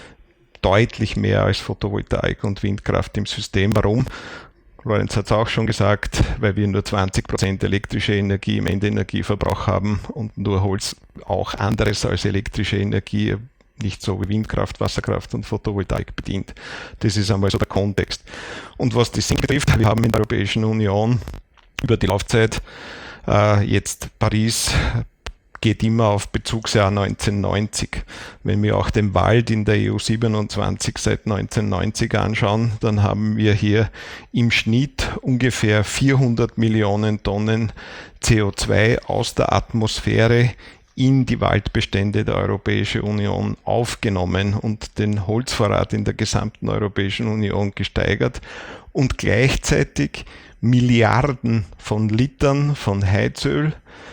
deutlich mehr als Photovoltaik und Windkraft im System. Warum? Lorenz hat es auch schon gesagt, weil wir nur zwanzig Prozent elektrische Energie im Endenergieverbrauch haben und nur Holz auch anderes als elektrische Energie, nicht so wie Windkraft, Wasserkraft und Photovoltaik bedient. Das ist einmal so der Kontext. Und was die Senken betrifft, wir haben in der Europäischen Union über die Laufzeit äh, jetzt Paris geht immer auf Bezugsjahr neunzehnhundertneunzig. Wenn wir auch den Wald in der E U siebenundzwanzig seit neunzehnhundertneunzig anschauen, dann haben wir hier im Schnitt ungefähr vierhundert Millionen Tonnen C O zwei aus der Atmosphäre in die Waldbestände der Europäischen Union aufgenommen und den Holzvorrat in der gesamten Europäischen Union gesteigert und gleichzeitig Milliarden von Litern von Heizöl,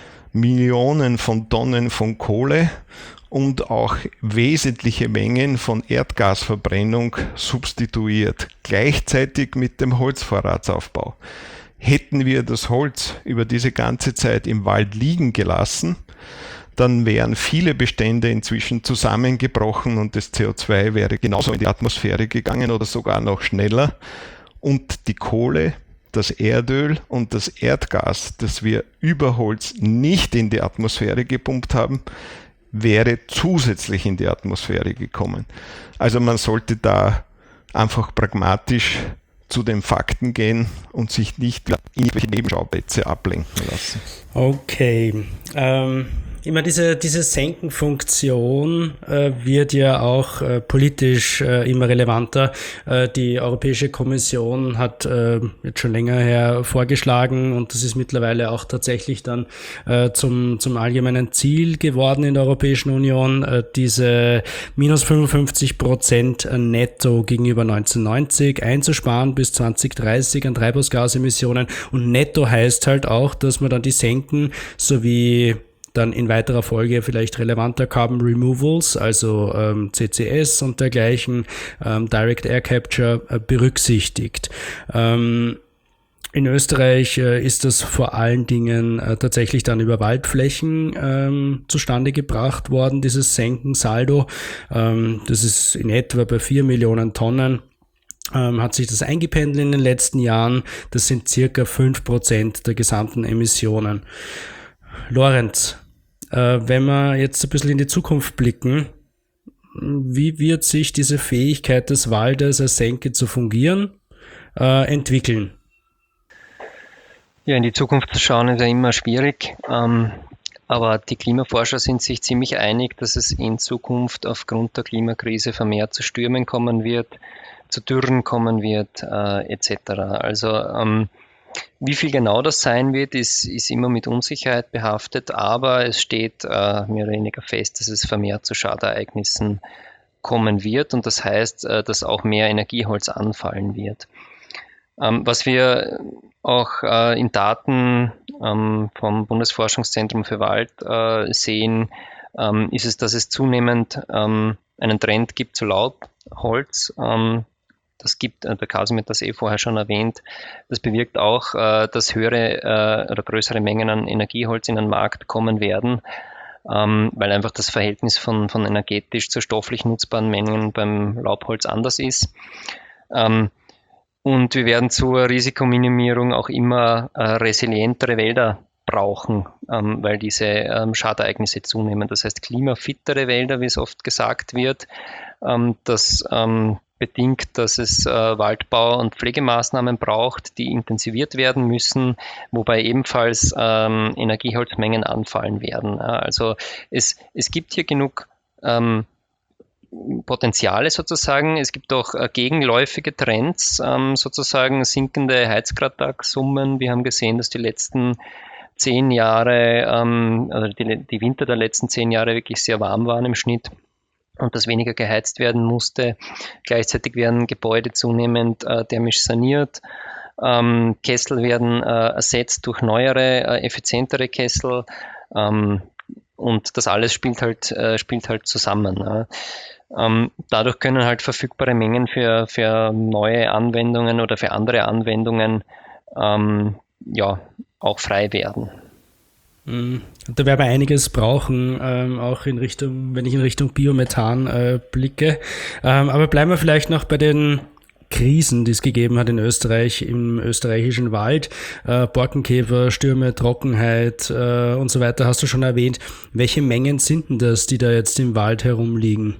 Millionen von Tonnen von Kohle und auch wesentliche Mengen von Erdgasverbrennung substituiert, gleichzeitig mit dem Holzvorratsaufbau. Hätten wir das Holz über diese ganze Zeit im Wald liegen gelassen, dann wären viele Bestände inzwischen zusammengebrochen und das C O zwei wäre genauso in die Atmosphäre gegangen oder sogar noch schneller. Und die Kohle, das Erdöl und das Erdgas, das wir über Holz nicht in die Atmosphäre gepumpt haben, wäre zusätzlich in die Atmosphäre gekommen. Also man sollte da einfach pragmatisch zu den Fakten gehen und sich nicht in irgendwelche Nebenschauplätze ablenken lassen. Okay. Ähm, immer diese, diese Senkenfunktion äh, wird ja auch äh, politisch äh, immer relevanter. Äh, die Europäische Kommission hat äh, jetzt schon länger her vorgeschlagen und das ist mittlerweile auch tatsächlich dann äh, zum, zum allgemeinen Ziel geworden in der Europäischen Union, äh, diese minus fünfundfünfzig Prozent netto gegenüber neunzehnhundertneunzig einzusparen bis zwanzig dreißig an Treibhausgasemissionen. Und netto heißt halt auch, dass man dann die Senken sowie dann in weiterer Folge vielleicht relevanter Carbon Removals, also ähm, C C S und dergleichen, ähm, Direct Air Capture äh, berücksichtigt. Ähm, in Österreich äh, ist das vor allen Dingen äh, tatsächlich dann über Waldflächen ähm, zustande gebracht worden, dieses Senkensaldo. Ähm, das ist in etwa bei vier Millionen Tonnen. Ähm, hat sich das eingependelt in den letzten Jahren. Das sind circa fünf Prozent der gesamten Emissionen. Lorenz, äh, wenn wir jetzt ein bisschen in die Zukunft blicken, wie wird sich diese Fähigkeit des Waldes als Senke zu fungieren äh, entwickeln? Ja, in die Zukunft zu schauen ist ja immer schwierig, ähm, aber die Klimaforscher sind sich ziemlich einig, dass es in Zukunft aufgrund der Klimakrise vermehrt zu Stürmen kommen wird, zu Dürren kommen wird, äh, et cetera. Also ähm, wie viel genau das sein wird, ist, ist immer mit Unsicherheit behaftet, aber es steht äh, mehr oder weniger fest, dass es vermehrt zu Schadereignissen kommen wird und das heißt, äh, dass auch mehr Energieholz anfallen wird. Ähm, was wir auch äh, in Daten ähm, vom Bundesforschungszentrum für Wald äh, sehen, ähm, ist es, dass es zunehmend ähm, einen Trend gibt zu Laubholz. Ähm, Das gibt, der Kasim hat das eh vorher schon erwähnt, das bewirkt auch, dass höhere oder größere Mengen an Energieholz in den Markt kommen werden, weil einfach das Verhältnis von, von energetisch zu stofflich nutzbaren Mengen beim Laubholz anders ist. Und wir werden zur Risikominimierung auch immer resilientere Wälder brauchen, weil diese Schadereignisse zunehmen. Das heißt, klimafittere Wälder, wie es oft gesagt wird, das bedingt, dass es äh, Waldbau- und Pflegemaßnahmen braucht, die intensiviert werden müssen, wobei ebenfalls ähm, Energieholzmengen anfallen werden. Ja, also es, es gibt hier genug ähm, Potenziale sozusagen. Es gibt auch äh, gegenläufige Trends, ähm, sozusagen sinkende Heizgrad-Tag-Summen. Wir haben gesehen, dass die letzten zehn Jahre, ähm, also die, die Winter der letzten zehn Jahre wirklich sehr warm waren im Schnitt und dass weniger geheizt werden musste. Gleichzeitig werden Gebäude zunehmend äh, thermisch saniert. Ähm, Kessel werden äh, ersetzt durch neuere, äh, effizientere Kessel. Ähm, und das alles spielt halt, äh, spielt halt zusammen. Ne? Ähm, dadurch können halt verfügbare Mengen für, für neue Anwendungen oder für andere Anwendungen ähm, ja, auch frei werden. Da werden wir einiges brauchen, ähm, auch in Richtung, wenn ich in Richtung Biomethan äh, blicke. Ähm, aber bleiben wir vielleicht noch bei den Krisen, die es gegeben hat in Österreich, im österreichischen Wald. Äh, Borkenkäfer, Stürme, Trockenheit äh, und so weiter hast du schon erwähnt. Welche Mengen sind denn das, die da jetzt im Wald herumliegen?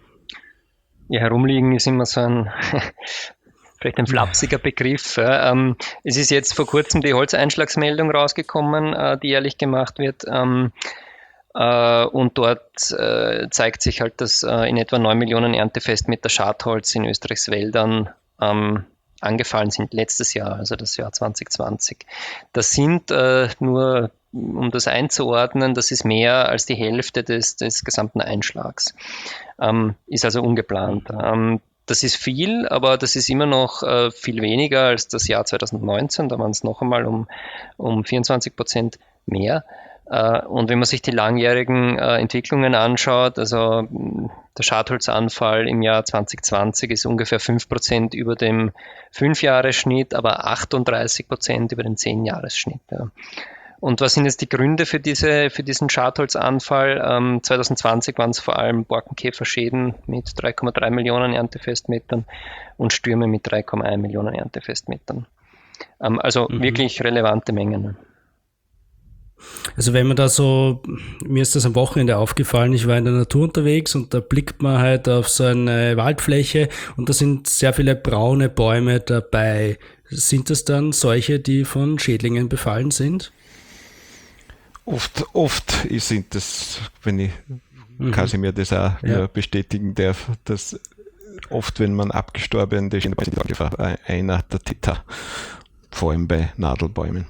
Ja, herumliegen ist immer so ein... Vielleicht ein flapsiger Begriff. Ähm, es ist jetzt vor kurzem die Holzeinschlagsmeldung rausgekommen, äh, die jährlich gemacht wird. Ähm, äh, und dort äh, zeigt sich halt, dass äh, in etwa neun Millionen Erntefestmeter Schadholz in Österreichs Wäldern ähm, angefallen sind letztes Jahr, also das Jahr zwanzig zwanzig. Das sind äh, nur, um das einzuordnen, das ist mehr als die Hälfte des, des gesamten Einschlags. Ähm, ist also ungeplant. Ähm, Das ist viel, aber das ist immer noch äh, viel weniger als das Jahr zwanzig neunzehn. Da waren es noch einmal um, um vierundzwanzig Prozent mehr. Äh, und wenn man sich die langjährigen äh, Entwicklungen anschaut, also der Schadholzanfall im Jahr zwanzig zwanzig ist ungefähr fünf Prozent über dem Fünfjahresschnitt, aber achtunddreißig Prozent über den Zehn-Jahres-Schnitt. Ja. Und was sind jetzt die Gründe für, diese, für diesen Schadholzanfall? Ähm, zwanzig zwanzig waren es vor allem Borkenkäferschäden mit drei Komma drei Millionen Erntefestmetern und Stürme mit drei Komma eins Millionen Erntefestmetern. Ähm, also mhm. wirklich relevante Mengen. Also wenn man da so, mir ist das am Wochenende aufgefallen, ich war in der Natur unterwegs und da blickt man halt auf so eine Waldfläche und da sind sehr viele braune Bäume dabei. Sind das dann solche, die von Schädlingen befallen sind? Oft, oft sind das, wenn ich mhm. Kasimir das auch ja. bestätigen darf, dass oft, wenn man abgestorbene Schädlinge sind, einer der Täter, vor allem bei Nadelbäumen.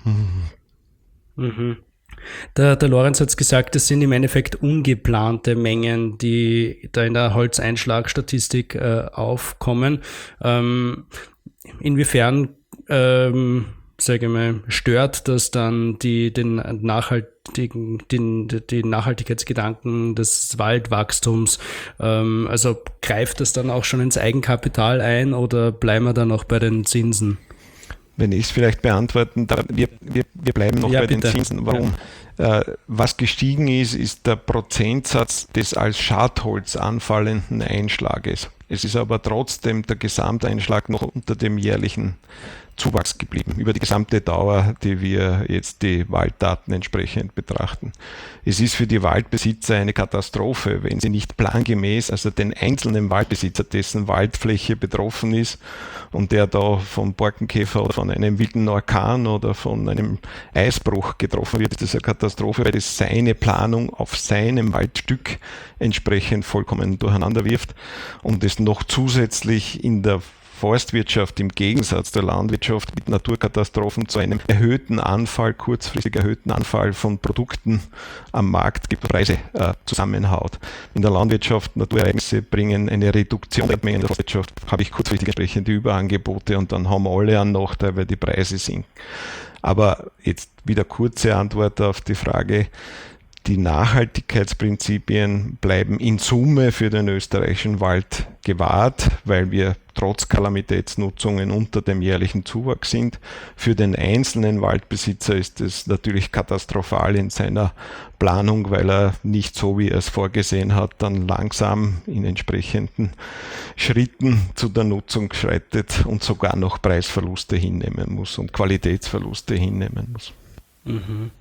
Mhm. Mhm. Der, der Lorenz hat es gesagt, das sind im Endeffekt ungeplante Mengen, die da in der Holzeinschlagstatistik äh, aufkommen. Ähm, inwiefern ähm, sage ich mal, stört das dann die, den nachhaltigen, den, die Nachhaltigkeitsgedanken des Waldwachstums? Ähm, also greift das dann auch schon ins Eigenkapital ein oder bleiben wir dann noch bei den Zinsen? Wenn ich es vielleicht beantworten darf, wir, wir, wir bleiben noch ja, bei bitte. den Zinsen. Warum? Ja. Äh, was gestiegen ist, ist der Prozentsatz des als Schadholz anfallenden Einschlages. Es ist aber trotzdem der Gesamteinschlag noch unter dem jährlichen Zuwachs geblieben, über die gesamte Dauer, die wir jetzt die Walddaten entsprechend betrachten. Es ist für die Waldbesitzer eine Katastrophe, wenn sie nicht plangemäß, also den einzelnen Waldbesitzer, dessen Waldfläche betroffen ist und der da vom Borkenkäfer oder von einem wilden Orkan oder von einem Eisbruch getroffen wird, ist das eine Katastrophe, weil das seine Planung auf seinem Waldstück entsprechend vollkommen durcheinander wirft und es noch zusätzlich in der Forstwirtschaft im Gegensatz zur Landwirtschaft mit Naturkatastrophen zu einem erhöhten Anfall, kurzfristig erhöhten Anfall von Produkten am Markt gibt, Preise äh, zusammenhaut. In der Landwirtschaft Naturereignisse bringen eine Reduktion der Mengen. In der Forstwirtschaft habe ich kurzfristig entsprechende Überangebote und dann haben alle einen Nachteil, weil die Preise sinken. Aber jetzt wieder kurze Antwort auf die Frage. Die Nachhaltigkeitsprinzipien bleiben in Summe für den österreichischen Wald gewahrt, weil wir trotz Kalamitätsnutzungen unter dem jährlichen Zuwachs sind. Für den einzelnen Waldbesitzer ist es natürlich katastrophal in seiner Planung, weil er nicht so, wie er es vorgesehen hat, dann langsam in entsprechenden Schritten zu der Nutzung schreitet und sogar noch Preisverluste hinnehmen muss und Qualitätsverluste hinnehmen muss. Mhm.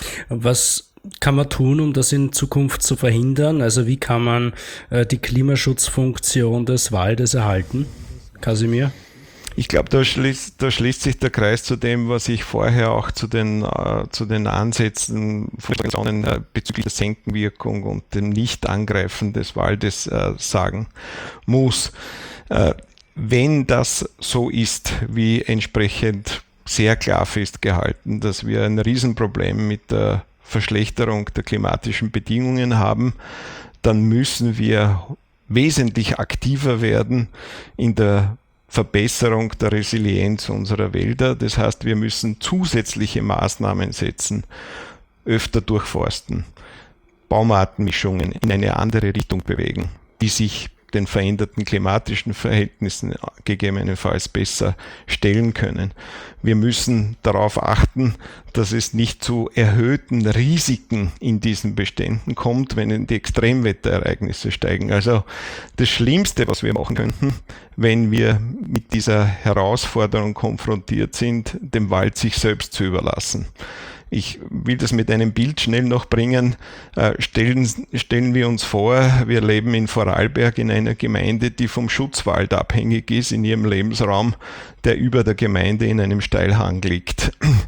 Was kann man tun, um das in Zukunft zu verhindern? Also wie kann man äh, die Klimaschutzfunktion des Waldes erhalten? Kasimir? Ich glaube, da schließt, da schließt sich der Kreis zu dem, was ich vorher auch zu den, äh, zu den Ansätzen von äh, bezüglich der Senkenwirkung und dem Nicht-Angreifen des Waldes äh, sagen muss. Äh, wenn das so ist, wie entsprechend sehr klar festgehalten, dass wir ein Riesenproblem mit der Verschlechterung der klimatischen Bedingungen haben, dann müssen wir wesentlich aktiver werden in der Verbesserung der Resilienz unserer Wälder. Das heißt, wir müssen zusätzliche Maßnahmen setzen, öfter durchforsten, Baumartenmischungen in eine andere Richtung bewegen, die sich den veränderten klimatischen Verhältnissen gegebenenfalls besser stellen können. Wir müssen darauf achten, dass es nicht zu erhöhten Risiken in diesen Beständen kommt, wenn die Extremwetterereignisse steigen. Also das Schlimmste, was wir machen könnten, wenn wir mit dieser Herausforderung konfrontiert sind, dem Wald sich selbst zu überlassen. Ich will das mit einem Bild schnell noch bringen. Äh, stellen, stellen wir uns vor, wir leben in Vorarlberg in einer Gemeinde, die vom Schutzwald abhängig ist in ihrem Lebensraum, der über der Gemeinde in einem Steilhang liegt.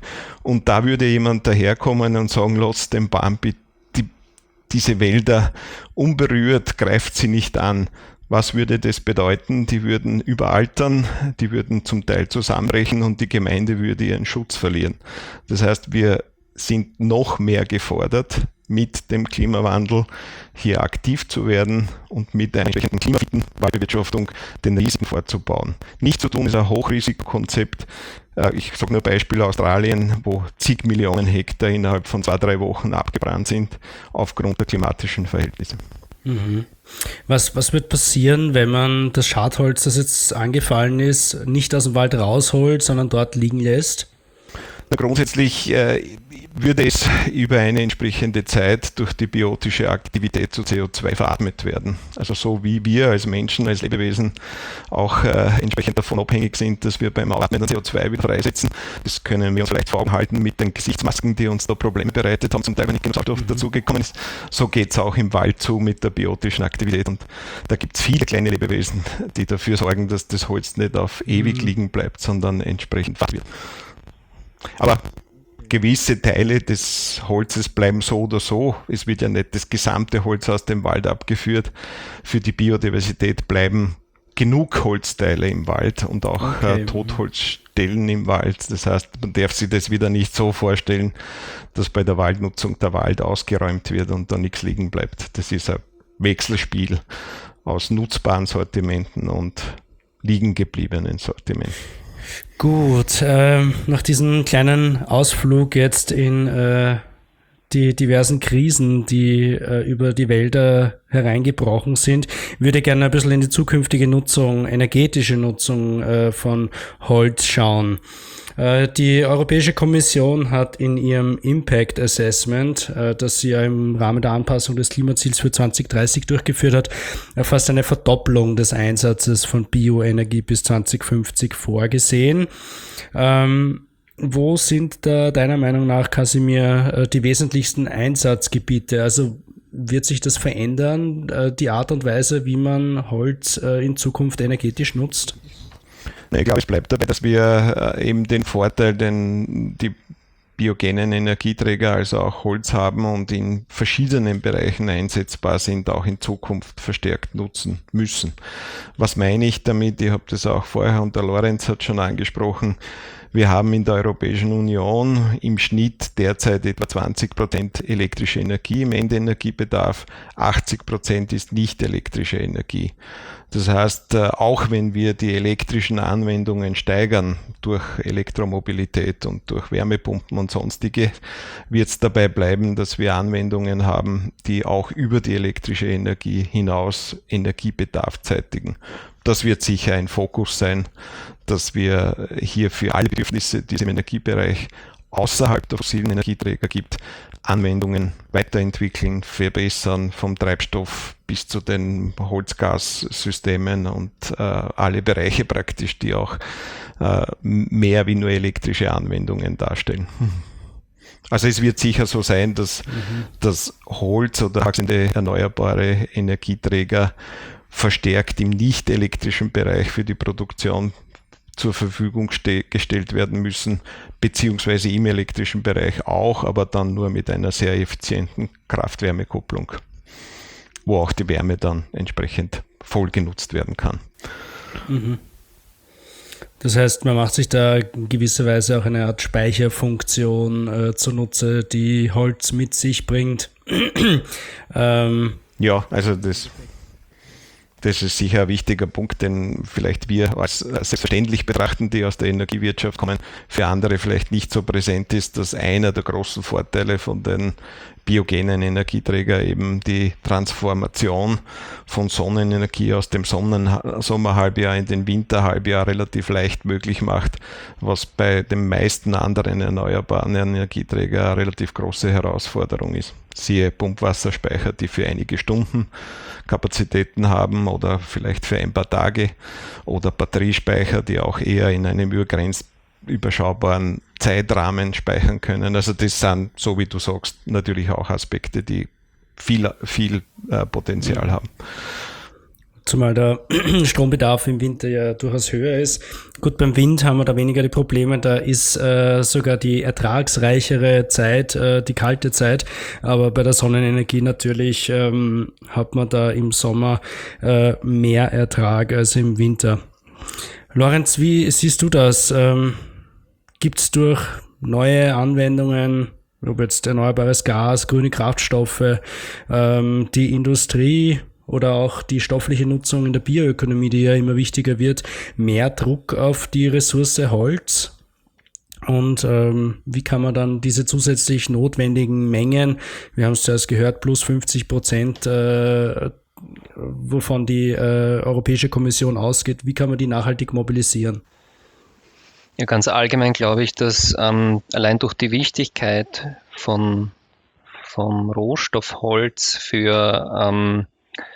Und da würde jemand daherkommen und sagen, lasst den Bambi die, diese Wälder unberührt, greift sie nicht an. Was würde das bedeuten? Die würden überaltern, die würden zum Teil zusammenbrechen und die Gemeinde würde ihren Schutz verlieren. Das heißt, wir sind noch mehr gefordert, mit dem Klimawandel hier aktiv zu werden und mit einer entsprechenden klimafitten Waldbewirtschaftung den Risiken vorzubauen. Nicht zu tun ist ein Hochrisikokonzept. Ich sage nur Beispiel Australien, wo zig Millionen Hektar innerhalb von zwei, drei Wochen abgebrannt sind aufgrund der klimatischen Verhältnisse. Mhm. Was, was wird passieren, wenn man das Schadholz, das jetzt angefallen ist, nicht aus dem Wald rausholt, sondern dort liegen lässt? Na, grundsätzlich, äh, würde es über eine entsprechende Zeit durch die biotische Aktivität zu C O zwei veratmet werden. Also so wie wir als Menschen, als Lebewesen auch äh, entsprechend davon abhängig sind, dass wir beim Atmen C O zwei wieder freisetzen. Das können wir uns vielleicht vor Augen halten mit den Gesichtsmasken, die uns da Probleme bereitet haben, zum Teil, wenn nicht genug Sauerstoff mhm. dazugekommen ist. So geht es auch im Wald zu mit der biotischen Aktivität. Und da gibt es viele kleine Lebewesen, die dafür sorgen, dass das Holz nicht auf ewig mhm. liegen bleibt, sondern entsprechend wird. Aber gewisse Teile des Holzes bleiben so oder so. Es wird ja nicht das gesamte Holz aus dem Wald abgeführt. Für die Biodiversität bleiben genug Holzteile im Wald und auch okay. äh, Totholzstellen im Wald. Das heißt, man darf sich das wieder nicht so vorstellen, dass bei der Waldnutzung der Wald ausgeräumt wird und da nichts liegen bleibt. Das ist ein Wechselspiel aus nutzbaren Sortimenten und liegen gebliebenen Sortimenten. Gut, äh, nach diesem kleinen Ausflug jetzt in äh, die diversen Krisen, die äh, über die Wälder hereingebrochen sind, würde ich gerne ein bisschen in die zukünftige Nutzung, energetische Nutzung äh, von Holz schauen. Äh, die Europäische Kommission hat in ihrem Impact Assessment, äh, das sie ja im Rahmen der Anpassung des Klimaziels für zwanzig dreißig durchgeführt hat, äh, fast eine Verdopplung des Einsatzes von Bioenergie bis zwanzig fünfzig vorgesehen. Ähm, Wo sind da deiner Meinung nach, Kasimir, die wesentlichsten Einsatzgebiete? Also wird sich das verändern, die Art und Weise, wie man Holz in Zukunft energetisch nutzt? Ich glaube, es bleibt dabei, dass wir eben den Vorteil, den die biogenen Energieträger, also auch Holz haben und in verschiedenen Bereichen einsetzbar sind, auch in Zukunft verstärkt nutzen müssen. Was meine ich damit? Ich habe das auch vorher und der Lorenz hat schon angesprochen. Wir haben in der Europäischen Union im Schnitt derzeit etwa zwanzig Prozent elektrische Energie im Endenergiebedarf, achtzig Prozent ist nicht elektrische Energie. Das heißt, auch wenn wir die elektrischen Anwendungen steigern durch Elektromobilität und durch Wärmepumpen und sonstige, wird es dabei bleiben, dass wir Anwendungen haben, die auch über die elektrische Energie hinaus Energiebedarf zeitigen. Das wird sicher ein Fokus sein, dass wir hier für alle Bedürfnisse, die es im Energiebereich außerhalb der fossilen Energieträger gibt, Anwendungen weiterentwickeln, verbessern, vom Treibstoff bis zu den Holzgassystemen und äh, alle Bereiche praktisch, die auch äh, mehr wie nur elektrische Anwendungen darstellen. Also es wird sicher so sein, dass mhm. das Holz oder erneuerbare Energieträger verstärkt im nicht elektrischen Bereich für die Produktion zur Verfügung ste- gestellt werden müssen, beziehungsweise im elektrischen Bereich auch, aber dann nur mit einer sehr effizienten Kraft-Wärme-Kopplung, wo auch die Wärme dann entsprechend voll genutzt werden kann. Mhm. Das heißt, man macht sich da in gewisser Weise auch eine Art Speicherfunktion äh, zunutze, die Holz mit sich bringt. ähm, ja, also das... Das ist sicher ein wichtiger Punkt, den vielleicht wir als selbstverständlich betrachten, die aus der Energiewirtschaft kommen, für andere vielleicht nicht so präsent ist, dass einer der großen Vorteile von den biogenen Energieträgern eben die Transformation von Sonnenenergie aus dem Sonnen- Sommerhalbjahr in den Winterhalbjahr relativ leicht möglich macht, was bei den meisten anderen erneuerbaren Energieträgern eine relativ große Herausforderung ist. Siehe Pumpwasserspeicher, die für einige Stunden Kapazitäten haben oder vielleicht für ein paar Tage, oder Batteriespeicher, die auch eher in einem überschaubaren Zeitrahmen speichern können. Also das sind, so wie du sagst, natürlich auch Aspekte, die viel, viel äh, Potenzial haben. Zumal der Strombedarf im Winter ja durchaus höher ist. Gut, beim Wind haben wir da weniger die Probleme, da ist äh, sogar die ertragsreichere Zeit, äh, die kalte Zeit, aber bei der Sonnenenergie natürlich ähm, hat man da im Sommer äh, mehr Ertrag als im Winter. Lorenz, wie siehst du das? Ähm, gibt es durch neue Anwendungen, ob jetzt erneuerbares Gas, grüne Kraftstoffe, ähm, die Industrie oder auch die stoffliche Nutzung in der Bioökonomie, die ja immer wichtiger wird, mehr Druck auf die Ressource Holz? Und ähm, wie kann man dann diese zusätzlich notwendigen Mengen, wir haben es zuerst gehört, plus fünfzig Prozent, äh, wovon die äh, Europäische Kommission ausgeht, wie kann man die nachhaltig mobilisieren? Ja, ganz allgemein glaube ich, dass ähm, allein durch die Wichtigkeit von, vom Rohstoff Holz für, ähm,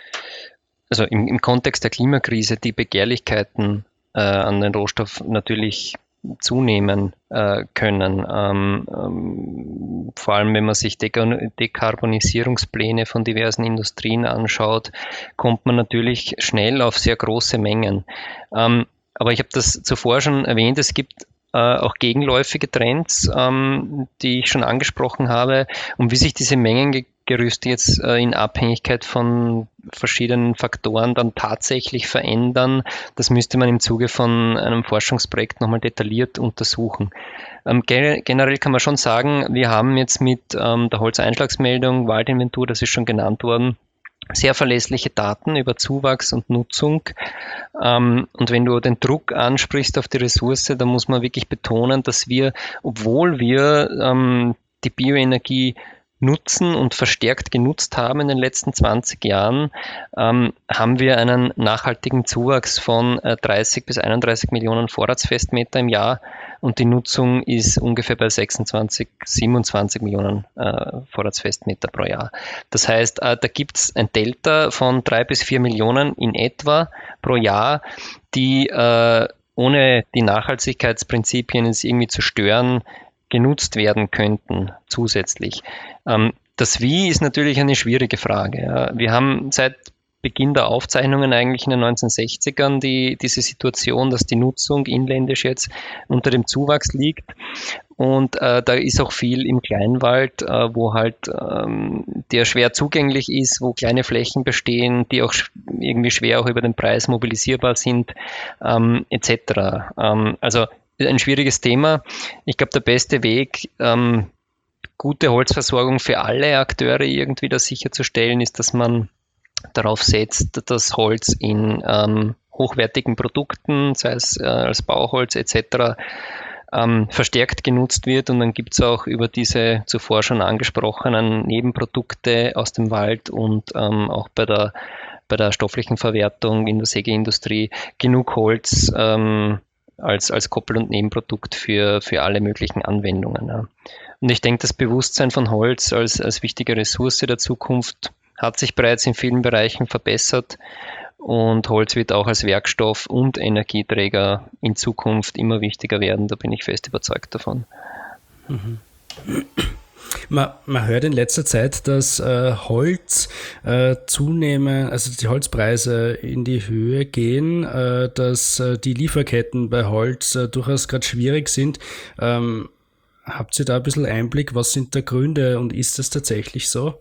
also im, im Kontext der Klimakrise, die Begehrlichkeiten äh, an den Rohstoff natürlich zunehmen äh, können. Ähm, ähm, vor allem, wenn man sich Dek- Dekarbonisierungspläne von diversen Industrien anschaut, kommt man natürlich schnell auf sehr große Mengen. Ähm, aber ich habe das zuvor schon erwähnt, es gibt äh, auch gegenläufige Trends, ähm, die ich schon angesprochen habe, und wie sich diese Mengengerüste jetzt äh, in Abhängigkeit von verschiedenen Faktoren dann tatsächlich verändern, das müsste man im Zuge von einem Forschungsprojekt nochmal detailliert untersuchen. Ähm, generell kann man schon sagen, wir haben jetzt mit ähm, der Holzeinschlagsmeldung, Waldinventur, das ist schon genannt worden, sehr verlässliche Daten über Zuwachs und Nutzung. Ähm, und wenn du den Druck ansprichst auf die Ressource, dann muss man wirklich betonen, dass wir, obwohl wir ähm, die Bioenergie nutzen und verstärkt genutzt haben in den letzten zwanzig Jahren, ähm, haben wir einen nachhaltigen Zuwachs von äh, dreißig bis einunddreißig Millionen Vorratsfestmeter im Jahr, und die Nutzung ist ungefähr bei sechsundzwanzig, siebenundzwanzig Millionen äh, Vorratsfestmeter pro Jahr. Das heißt, äh, da gibt es ein Delta von drei bis vier Millionen in etwa pro Jahr, die äh, ohne die Nachhaltigkeitsprinzipien jetzt irgendwie zu stören, genutzt werden könnten zusätzlich. Ähm, das Wie ist natürlich eine schwierige Frage. Ja. Wir haben seit Beginn der Aufzeichnungen eigentlich in den neunzehnhundertsechzigern die, diese Situation, dass die Nutzung inländisch jetzt unter dem Zuwachs liegt. Und äh, da ist auch viel im Kleinwald, äh, wo halt ähm, der schwer zugänglich ist, wo kleine Flächen bestehen, die auch sch- irgendwie schwer auch über den Preis mobilisierbar sind, ähm, et cetera. Ähm, also ein schwieriges Thema. Ich glaube, der beste Weg, ähm, gute Holzversorgung für alle Akteure irgendwie da sicherzustellen, ist, dass man darauf setzt, dass Holz in ähm, hochwertigen Produkten, sei es äh, als Bauholz et cetera, ähm, verstärkt genutzt wird. Und dann gibt es auch über diese zuvor schon angesprochenen Nebenprodukte aus dem Wald und ähm, auch bei der, bei der stofflichen Verwertung in der Sägeindustrie genug Holz, ähm, als, als Koppel- und Nebenprodukt für, für alle möglichen Anwendungen. Ja. Und ich denke, das Bewusstsein von Holz als, als wichtige Ressource der Zukunft hat sich bereits in vielen Bereichen verbessert, und Holz wird auch als Werkstoff und Energieträger in Zukunft immer wichtiger werden. Da bin ich fest überzeugt davon. Mhm. Man, man hört in letzter Zeit, dass äh, Holz äh, zunehmen, also die Holzpreise in die Höhe gehen, äh, dass äh, die Lieferketten bei Holz äh, durchaus gerade schwierig sind. Ähm, habt ihr da ein bisschen Einblick, was sind da Gründe, und ist das tatsächlich so?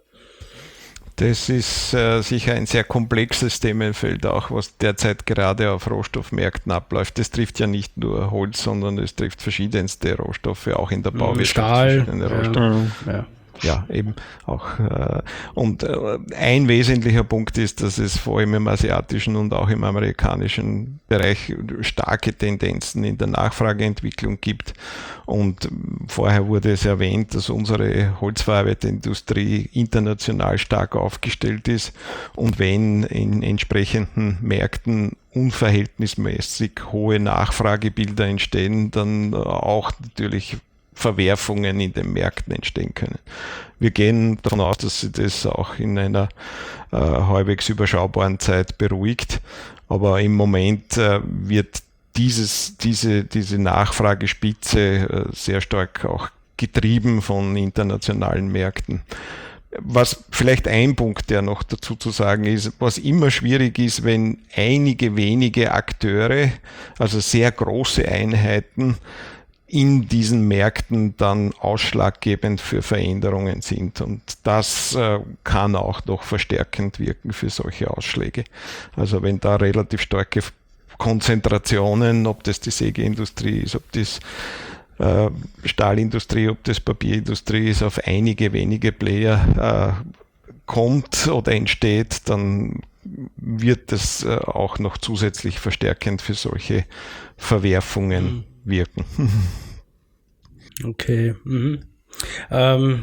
Das ist äh, sicher ein sehr komplexes Themenfeld, auch was derzeit gerade auf Rohstoffmärkten abläuft. Das trifft ja nicht nur Holz, sondern es trifft verschiedenste Rohstoffe, auch in der Bauwirtschaft. Stahl, verschiedene Rohstoffe. Ja, ja. Ja, eben auch. Äh, und äh, ein wesentlicher Punkt ist, dass es vor allem im asiatischen und auch im amerikanischen Bereich starke Tendenzen in der Nachfrageentwicklung gibt. Und vorher wurde es erwähnt, dass unsere Holzverarbeiterindustrie international stark aufgestellt ist. Und wenn in entsprechenden Märkten unverhältnismäßig hohe Nachfragebilder entstehen, dann auch natürlich Verwerfungen in den Märkten entstehen können. Wir gehen davon aus, dass sich das auch in einer äh, halbwegs überschaubaren Zeit beruhigt, aber im Moment äh, wird dieses, diese, diese Nachfragespitze äh, sehr stark auch getrieben von internationalen Märkten. Was vielleicht ein Punkt, der noch dazu zu sagen ist, was immer schwierig ist, wenn einige wenige Akteure, also sehr große Einheiten, in diesen Märkten dann ausschlaggebend für Veränderungen sind. Und das äh, kann auch noch verstärkend wirken für solche Ausschläge. Also wenn da relativ starke Konzentrationen, ob das die Sägeindustrie ist, ob das äh, Stahlindustrie, ob das Papierindustrie ist, auf einige wenige Player äh, kommt oder entsteht, dann wird das äh, auch noch zusätzlich verstärkend für solche Verwerfungen mhm. wirken. Okay. Mhm. Ähm,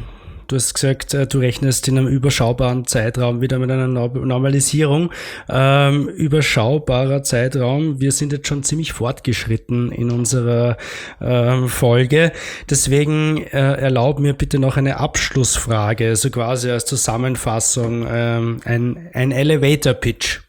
du hast gesagt, du rechnest in einem überschaubaren Zeitraum wieder mit einer Normalisierung. Ähm, überschaubarer Zeitraum. Wir sind jetzt schon ziemlich fortgeschritten in unserer ähm, Folge. Deswegen äh, erlaub mir bitte noch eine Abschlussfrage, also quasi als Zusammenfassung, ähm, ein, ein Elevator-Pitch.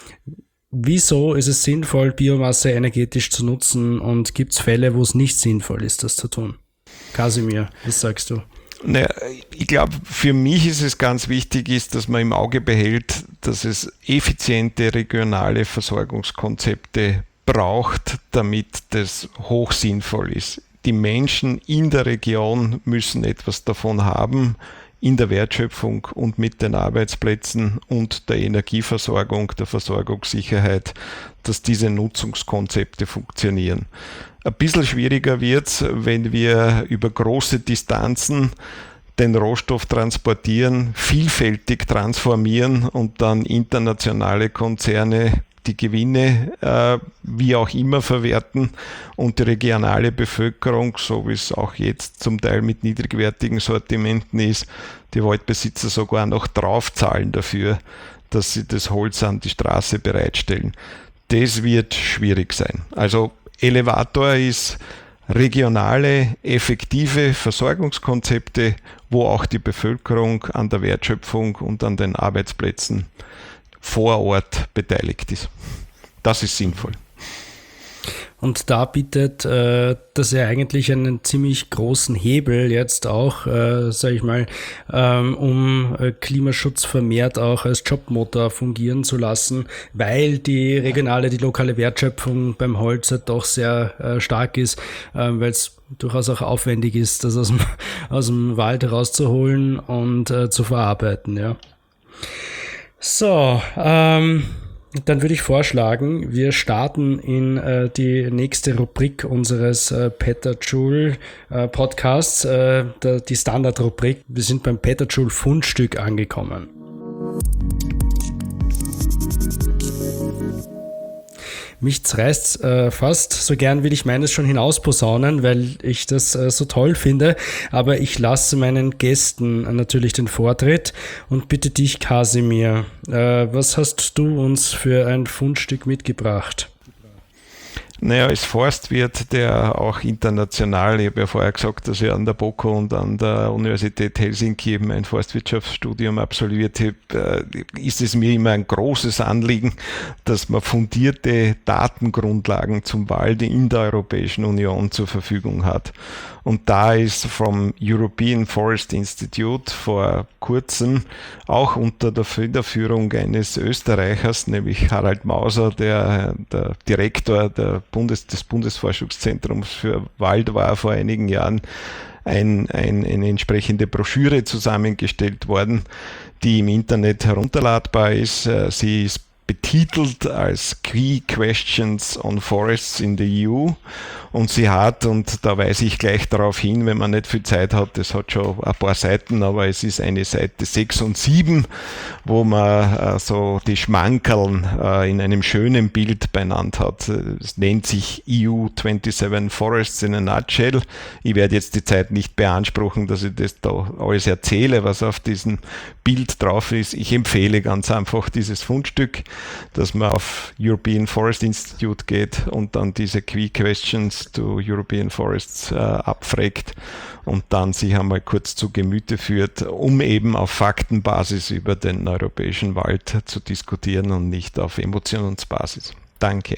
Wieso ist es sinnvoll, Biomasse energetisch zu nutzen, und gibt es Fälle, wo es nicht sinnvoll ist, das zu tun? Kasimir, was sagst du? Naja, ich glaube, für mich ist es ganz wichtig, ist, dass man im Auge behält, dass es effiziente regionale Versorgungskonzepte braucht, damit das hoch sinnvoll ist. Die Menschen in der Region müssen etwas davon haben, in der Wertschöpfung und mit den Arbeitsplätzen und der Energieversorgung, der Versorgungssicherheit, dass diese Nutzungskonzepte funktionieren. Ein bisschen schwieriger wird es, wenn wir über große Distanzen den Rohstoff transportieren, vielfältig transformieren und dann internationale Konzerne die Gewinne äh, wie auch immer verwerten und die regionale Bevölkerung, so wie es auch jetzt zum Teil mit niedrigwertigen Sortimenten ist, die Waldbesitzer sogar noch draufzahlen dafür, dass sie das Holz an die Straße bereitstellen. Das wird schwierig sein. Also Elevator ist regionale, effektive Versorgungskonzepte, wo auch die Bevölkerung an der Wertschöpfung und an den Arbeitsplätzen vor Ort beteiligt ist. Das ist sinnvoll. Und da bietet äh, das ja eigentlich einen ziemlich großen Hebel jetzt auch, äh, sage ich mal, ähm, um äh, Klimaschutz vermehrt auch als Jobmotor fungieren zu lassen, weil die regionale, die lokale Wertschöpfung beim Holz halt doch sehr äh, stark ist, äh, weil es durchaus auch aufwendig ist, das aus dem, aus dem Wald rauszuholen und äh, zu verarbeiten, ja. So, ähm, dann würde ich vorschlagen, wir starten in äh, die nächste Rubrik unseres äh, Petajoule äh, Podcasts, äh, der, die Standardrubrik. Wir sind beim Petajoule Fundstück angekommen. Mich zerreißt äh, fast, so gern will ich meines schon hinausposaunen, weil ich das äh, so toll finde, aber ich lasse meinen Gästen äh, natürlich den Vortritt und bitte dich, Kasimir, äh, was hast du uns für ein Fundstück mitgebracht? Naja, als Forstwirt, der auch international, ich habe ja vorher gesagt, dass ich an der BOKU und an der Universität Helsinki eben ein Forstwirtschaftsstudium absolviert habe, ist es mir immer ein großes Anliegen, dass man fundierte Datengrundlagen zum Wald in der Europäischen Union zur Verfügung hat. Und da ist vom European Forest Institute vor kurzem auch unter der Federführung eines Österreichers, nämlich Harald Mauser, der, der Direktor der Bundes, des Bundesforschungszentrums für Wald war vor einigen Jahren, ein, ein, eine entsprechende Broschüre zusammengestellt worden, die im Internet herunterladbar ist. Sie ist betitelt als Key Questions on Forests in the E U und sie hat, und da weise ich gleich darauf hin, wenn man nicht viel Zeit hat, das hat schon ein paar Seiten, aber es ist eine Seite sechs und sieben, wo man äh, so die Schmankerln äh, in einem schönen Bild benannt hat. Es nennt sich E U siebenundzwanzig Forests in a Nutshell. Ich werde jetzt die Zeit nicht beanspruchen, dass ich das da alles erzähle, was auf diesem Bild drauf ist. Ich empfehle ganz einfach dieses Fundstück, dass man auf European Forest Institute geht und dann diese Key Questions to European Forests äh, abfragt und dann sich einmal kurz zu Gemüte führt, um eben auf Faktenbasis über den europäischen Wald zu diskutieren und nicht auf Emotionsbasis. Danke.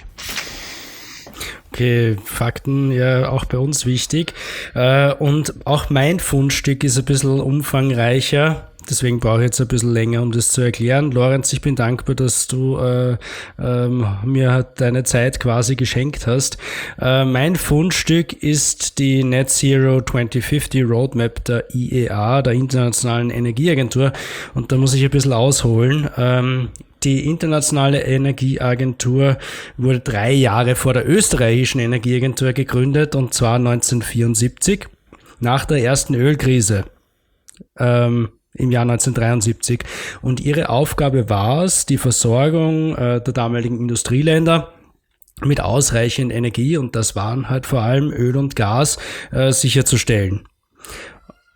Okay, Fakten ja auch bei uns wichtig. Und auch mein Fundstück ist ein bisschen umfangreicher. Deswegen brauche ich jetzt ein bisschen länger, um das zu erklären. Lorenz, ich bin dankbar, dass du äh, ähm, mir deine Zeit quasi geschenkt hast. Äh, mein Fundstück ist die Net Zero zwanzig fünfzig Roadmap der I E A, der Internationalen Energieagentur. Und da muss ich ein bisschen ausholen. Ähm, Die Internationale Energieagentur wurde drei Jahre vor der österreichischen Energieagentur gegründet, und zwar neunzehnhundertvierundsiebzig, nach der ersten Ölkrise. Ähm, im Jahr neunzehnhundertdreiundsiebzig. Und ihre Aufgabe war es, die Versorgung äh, der damaligen Industrieländer mit ausreichend Energie, und das waren halt vor allem Öl und Gas, äh, sicherzustellen.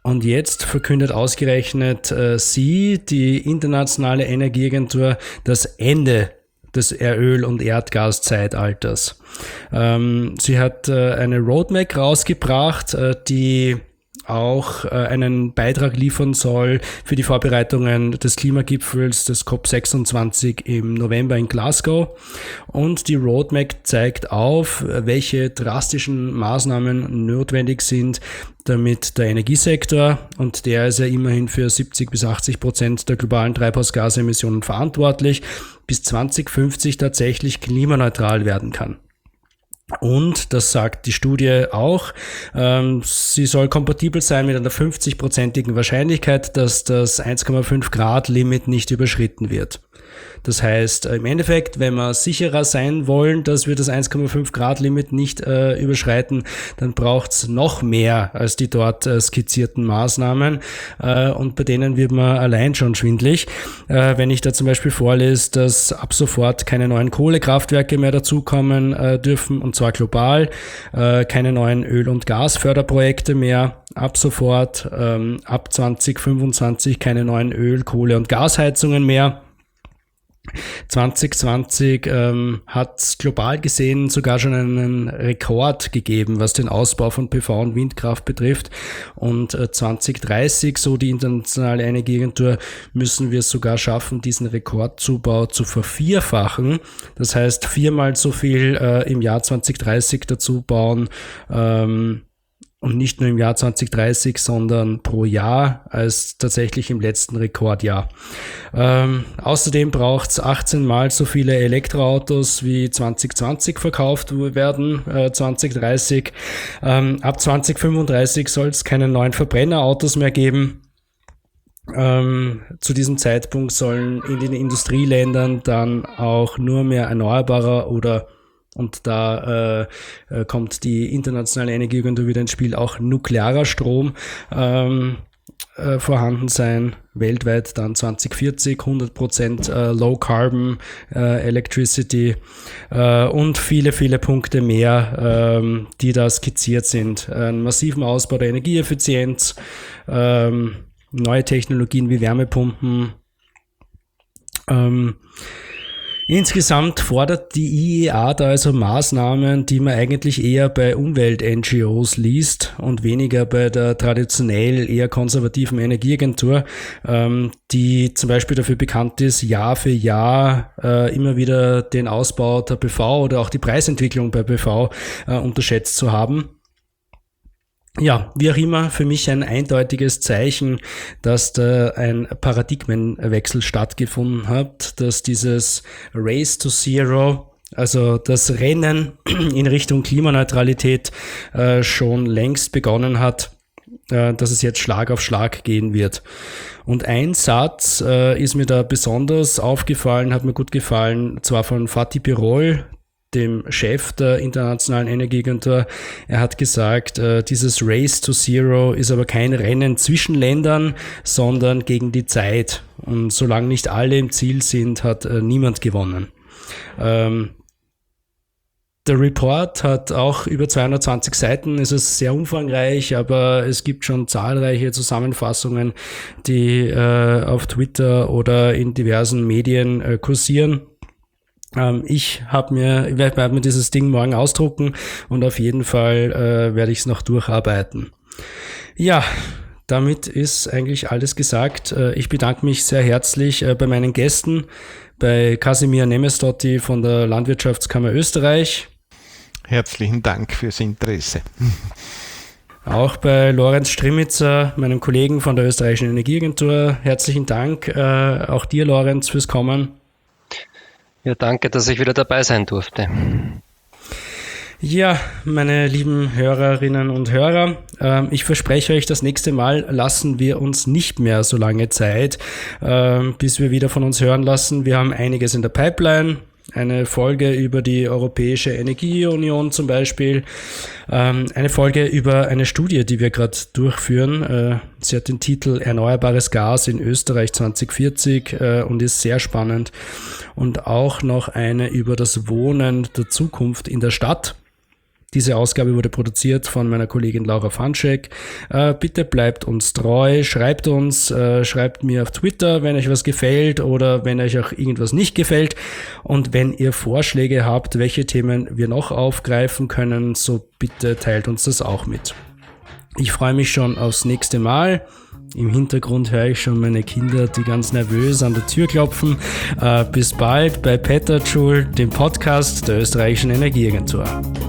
Und jetzt verkündet ausgerechnet äh, sie, die Internationale Energieagentur, das Ende des Öl- und Erdgaszeitalters. Ähm, sie hat äh, eine Roadmap rausgebracht, äh, die auch äh, einen Beitrag liefern soll für die Vorbereitungen des Klimagipfels des C O P sechsundzwanzig im November in Glasgow. Und die Roadmap zeigt auf, welche drastischen Maßnahmen notwendig sind, damit der Energiesektor, und der ist ja immerhin für siebzig bis achtzig Prozent der globalen Treibhausgasemissionen verantwortlich, bis zwanzig fünfzig tatsächlich klimaneutral werden kann. Und, das sagt die Studie auch, ähm, sie soll kompatibel sein mit einer fünfzig-prozentigen Wahrscheinlichkeit, dass das eins Komma fünf Grad Limit nicht überschritten wird. Das heißt, im Endeffekt, wenn wir sicherer sein wollen, dass wir das eins Komma fünf Grad Limit nicht äh, überschreiten, dann braucht es noch mehr als die dort äh, skizzierten Maßnahmen. Äh, und bei denen wird man allein schon schwindlig. Äh, wenn ich da zum Beispiel vorlese, dass ab sofort keine neuen Kohlekraftwerke mehr dazukommen äh, dürfen, und zwar global, äh, keine neuen Öl- und Gasförderprojekte mehr, ab sofort, ähm, ab zwanzig fünfundzwanzig keine neuen Öl-, Kohle- und Gasheizungen mehr. zwanzig zwanzig ähm, hat es global gesehen sogar schon einen Rekord gegeben, was den Ausbau von P V und Windkraft betrifft. Und äh, zwanzig dreißig, so die Internationale Energieagentur, müssen wir es sogar schaffen, diesen Rekordzubau zu vervierfachen. Das heißt, viermal so viel äh, im Jahr zwanzig dreißig dazu bauen, ähm, und nicht nur im Jahr zwanzig dreißig, sondern pro Jahr als tatsächlich im letzten Rekordjahr. Ähm, außerdem braucht es achtzehn Mal so viele Elektroautos wie zwanzig zwanzig verkauft werden, äh, zwanzig dreißig. Ähm, ab zwanzig fünfunddreißig soll es keine neuen Verbrennerautos mehr geben. Ähm, zu diesem Zeitpunkt sollen in den Industrieländern dann auch nur mehr erneuerbarer oder Und da äh, kommt die Internationale Energieagentur wieder ins Spiel, auch nuklearer Strom ähm, äh, vorhanden sein. Weltweit dann zwanzig vierzig hundert Prozent äh, Low Carbon äh, Electricity äh, und viele, viele Punkte mehr, ähm, die da skizziert sind. Einen massiven Ausbau der Energieeffizienz, ähm, neue Technologien wie Wärmepumpen. Ähm, Insgesamt fordert die I E A da also Maßnahmen, die man eigentlich eher bei Umwelt-N G Os liest und weniger bei der traditionell eher konservativen Energieagentur, ähm, die zum Beispiel dafür bekannt ist, Jahr für Jahr äh, immer wieder den Ausbau der P V oder auch die Preisentwicklung bei P V äh, unterschätzt zu haben. Ja, wie auch immer, für mich ein eindeutiges Zeichen, dass da ein Paradigmenwechsel stattgefunden hat, dass dieses Race to Zero, also das Rennen in Richtung Klimaneutralität, äh, schon längst begonnen hat, äh, dass es jetzt Schlag auf Schlag gehen wird. Und ein Satz äh, ist mir da besonders aufgefallen, hat mir gut gefallen, zwar von Fatih Birol, dem Chef der Internationalen Energieagentur. Er hat gesagt, äh, dieses Race to Zero ist aber kein Rennen zwischen Ländern, sondern gegen die Zeit. Und solange nicht alle im Ziel sind, hat äh, niemand gewonnen. Ähm, der Report hat auch über zweihundertzwanzig Seiten, es ist sehr umfangreich, aber es gibt schon zahlreiche Zusammenfassungen, die äh, auf Twitter oder in diversen Medien äh, kursieren. Ähm, ich habe mir, ich werde mir dieses Ding morgen ausdrucken und auf jeden Fall äh, werde ich es noch durcharbeiten. Ja, damit ist eigentlich alles gesagt. Äh, ich bedanke mich sehr herzlich äh, bei meinen Gästen, bei Kasimir Nemestotti von der Landwirtschaftskammer Österreich. Herzlichen Dank fürs Interesse. Auch bei Lorenz Strimmitzer, meinem Kollegen von der Österreichischen Energieagentur. Herzlichen Dank. Äh, auch dir, Lorenz, fürs Kommen. Ja, danke, dass ich wieder dabei sein durfte. Ja, meine lieben Hörerinnen und Hörer, äh, ich verspreche euch, das nächste Mal lassen wir uns nicht mehr so lange Zeit, äh, bis wir wieder von uns hören lassen. Wir haben einiges in der Pipeline. Eine Folge über die Europäische Energieunion zum Beispiel, ähm, eine Folge über eine Studie, die wir gerade durchführen. Äh, sie hat den Titel Erneuerbares Gas in Österreich zwanzig vierzig äh, und ist sehr spannend. Und auch noch eine über das Wohnen der Zukunft in der Stadt. Diese Ausgabe wurde produziert von meiner Kollegin Laura Fanschek. Äh, bitte bleibt uns treu, schreibt uns, äh, schreibt mir auf Twitter, wenn euch was gefällt oder wenn euch auch irgendwas nicht gefällt. Und wenn ihr Vorschläge habt, welche Themen wir noch aufgreifen können, so bitte teilt uns das auch mit. Ich freue mich schon aufs nächste Mal. Im Hintergrund höre ich schon meine Kinder, die ganz nervös an der Tür klopfen. Äh, bis bald bei Petajoule, dem Podcast der österreichischen Energieagentur.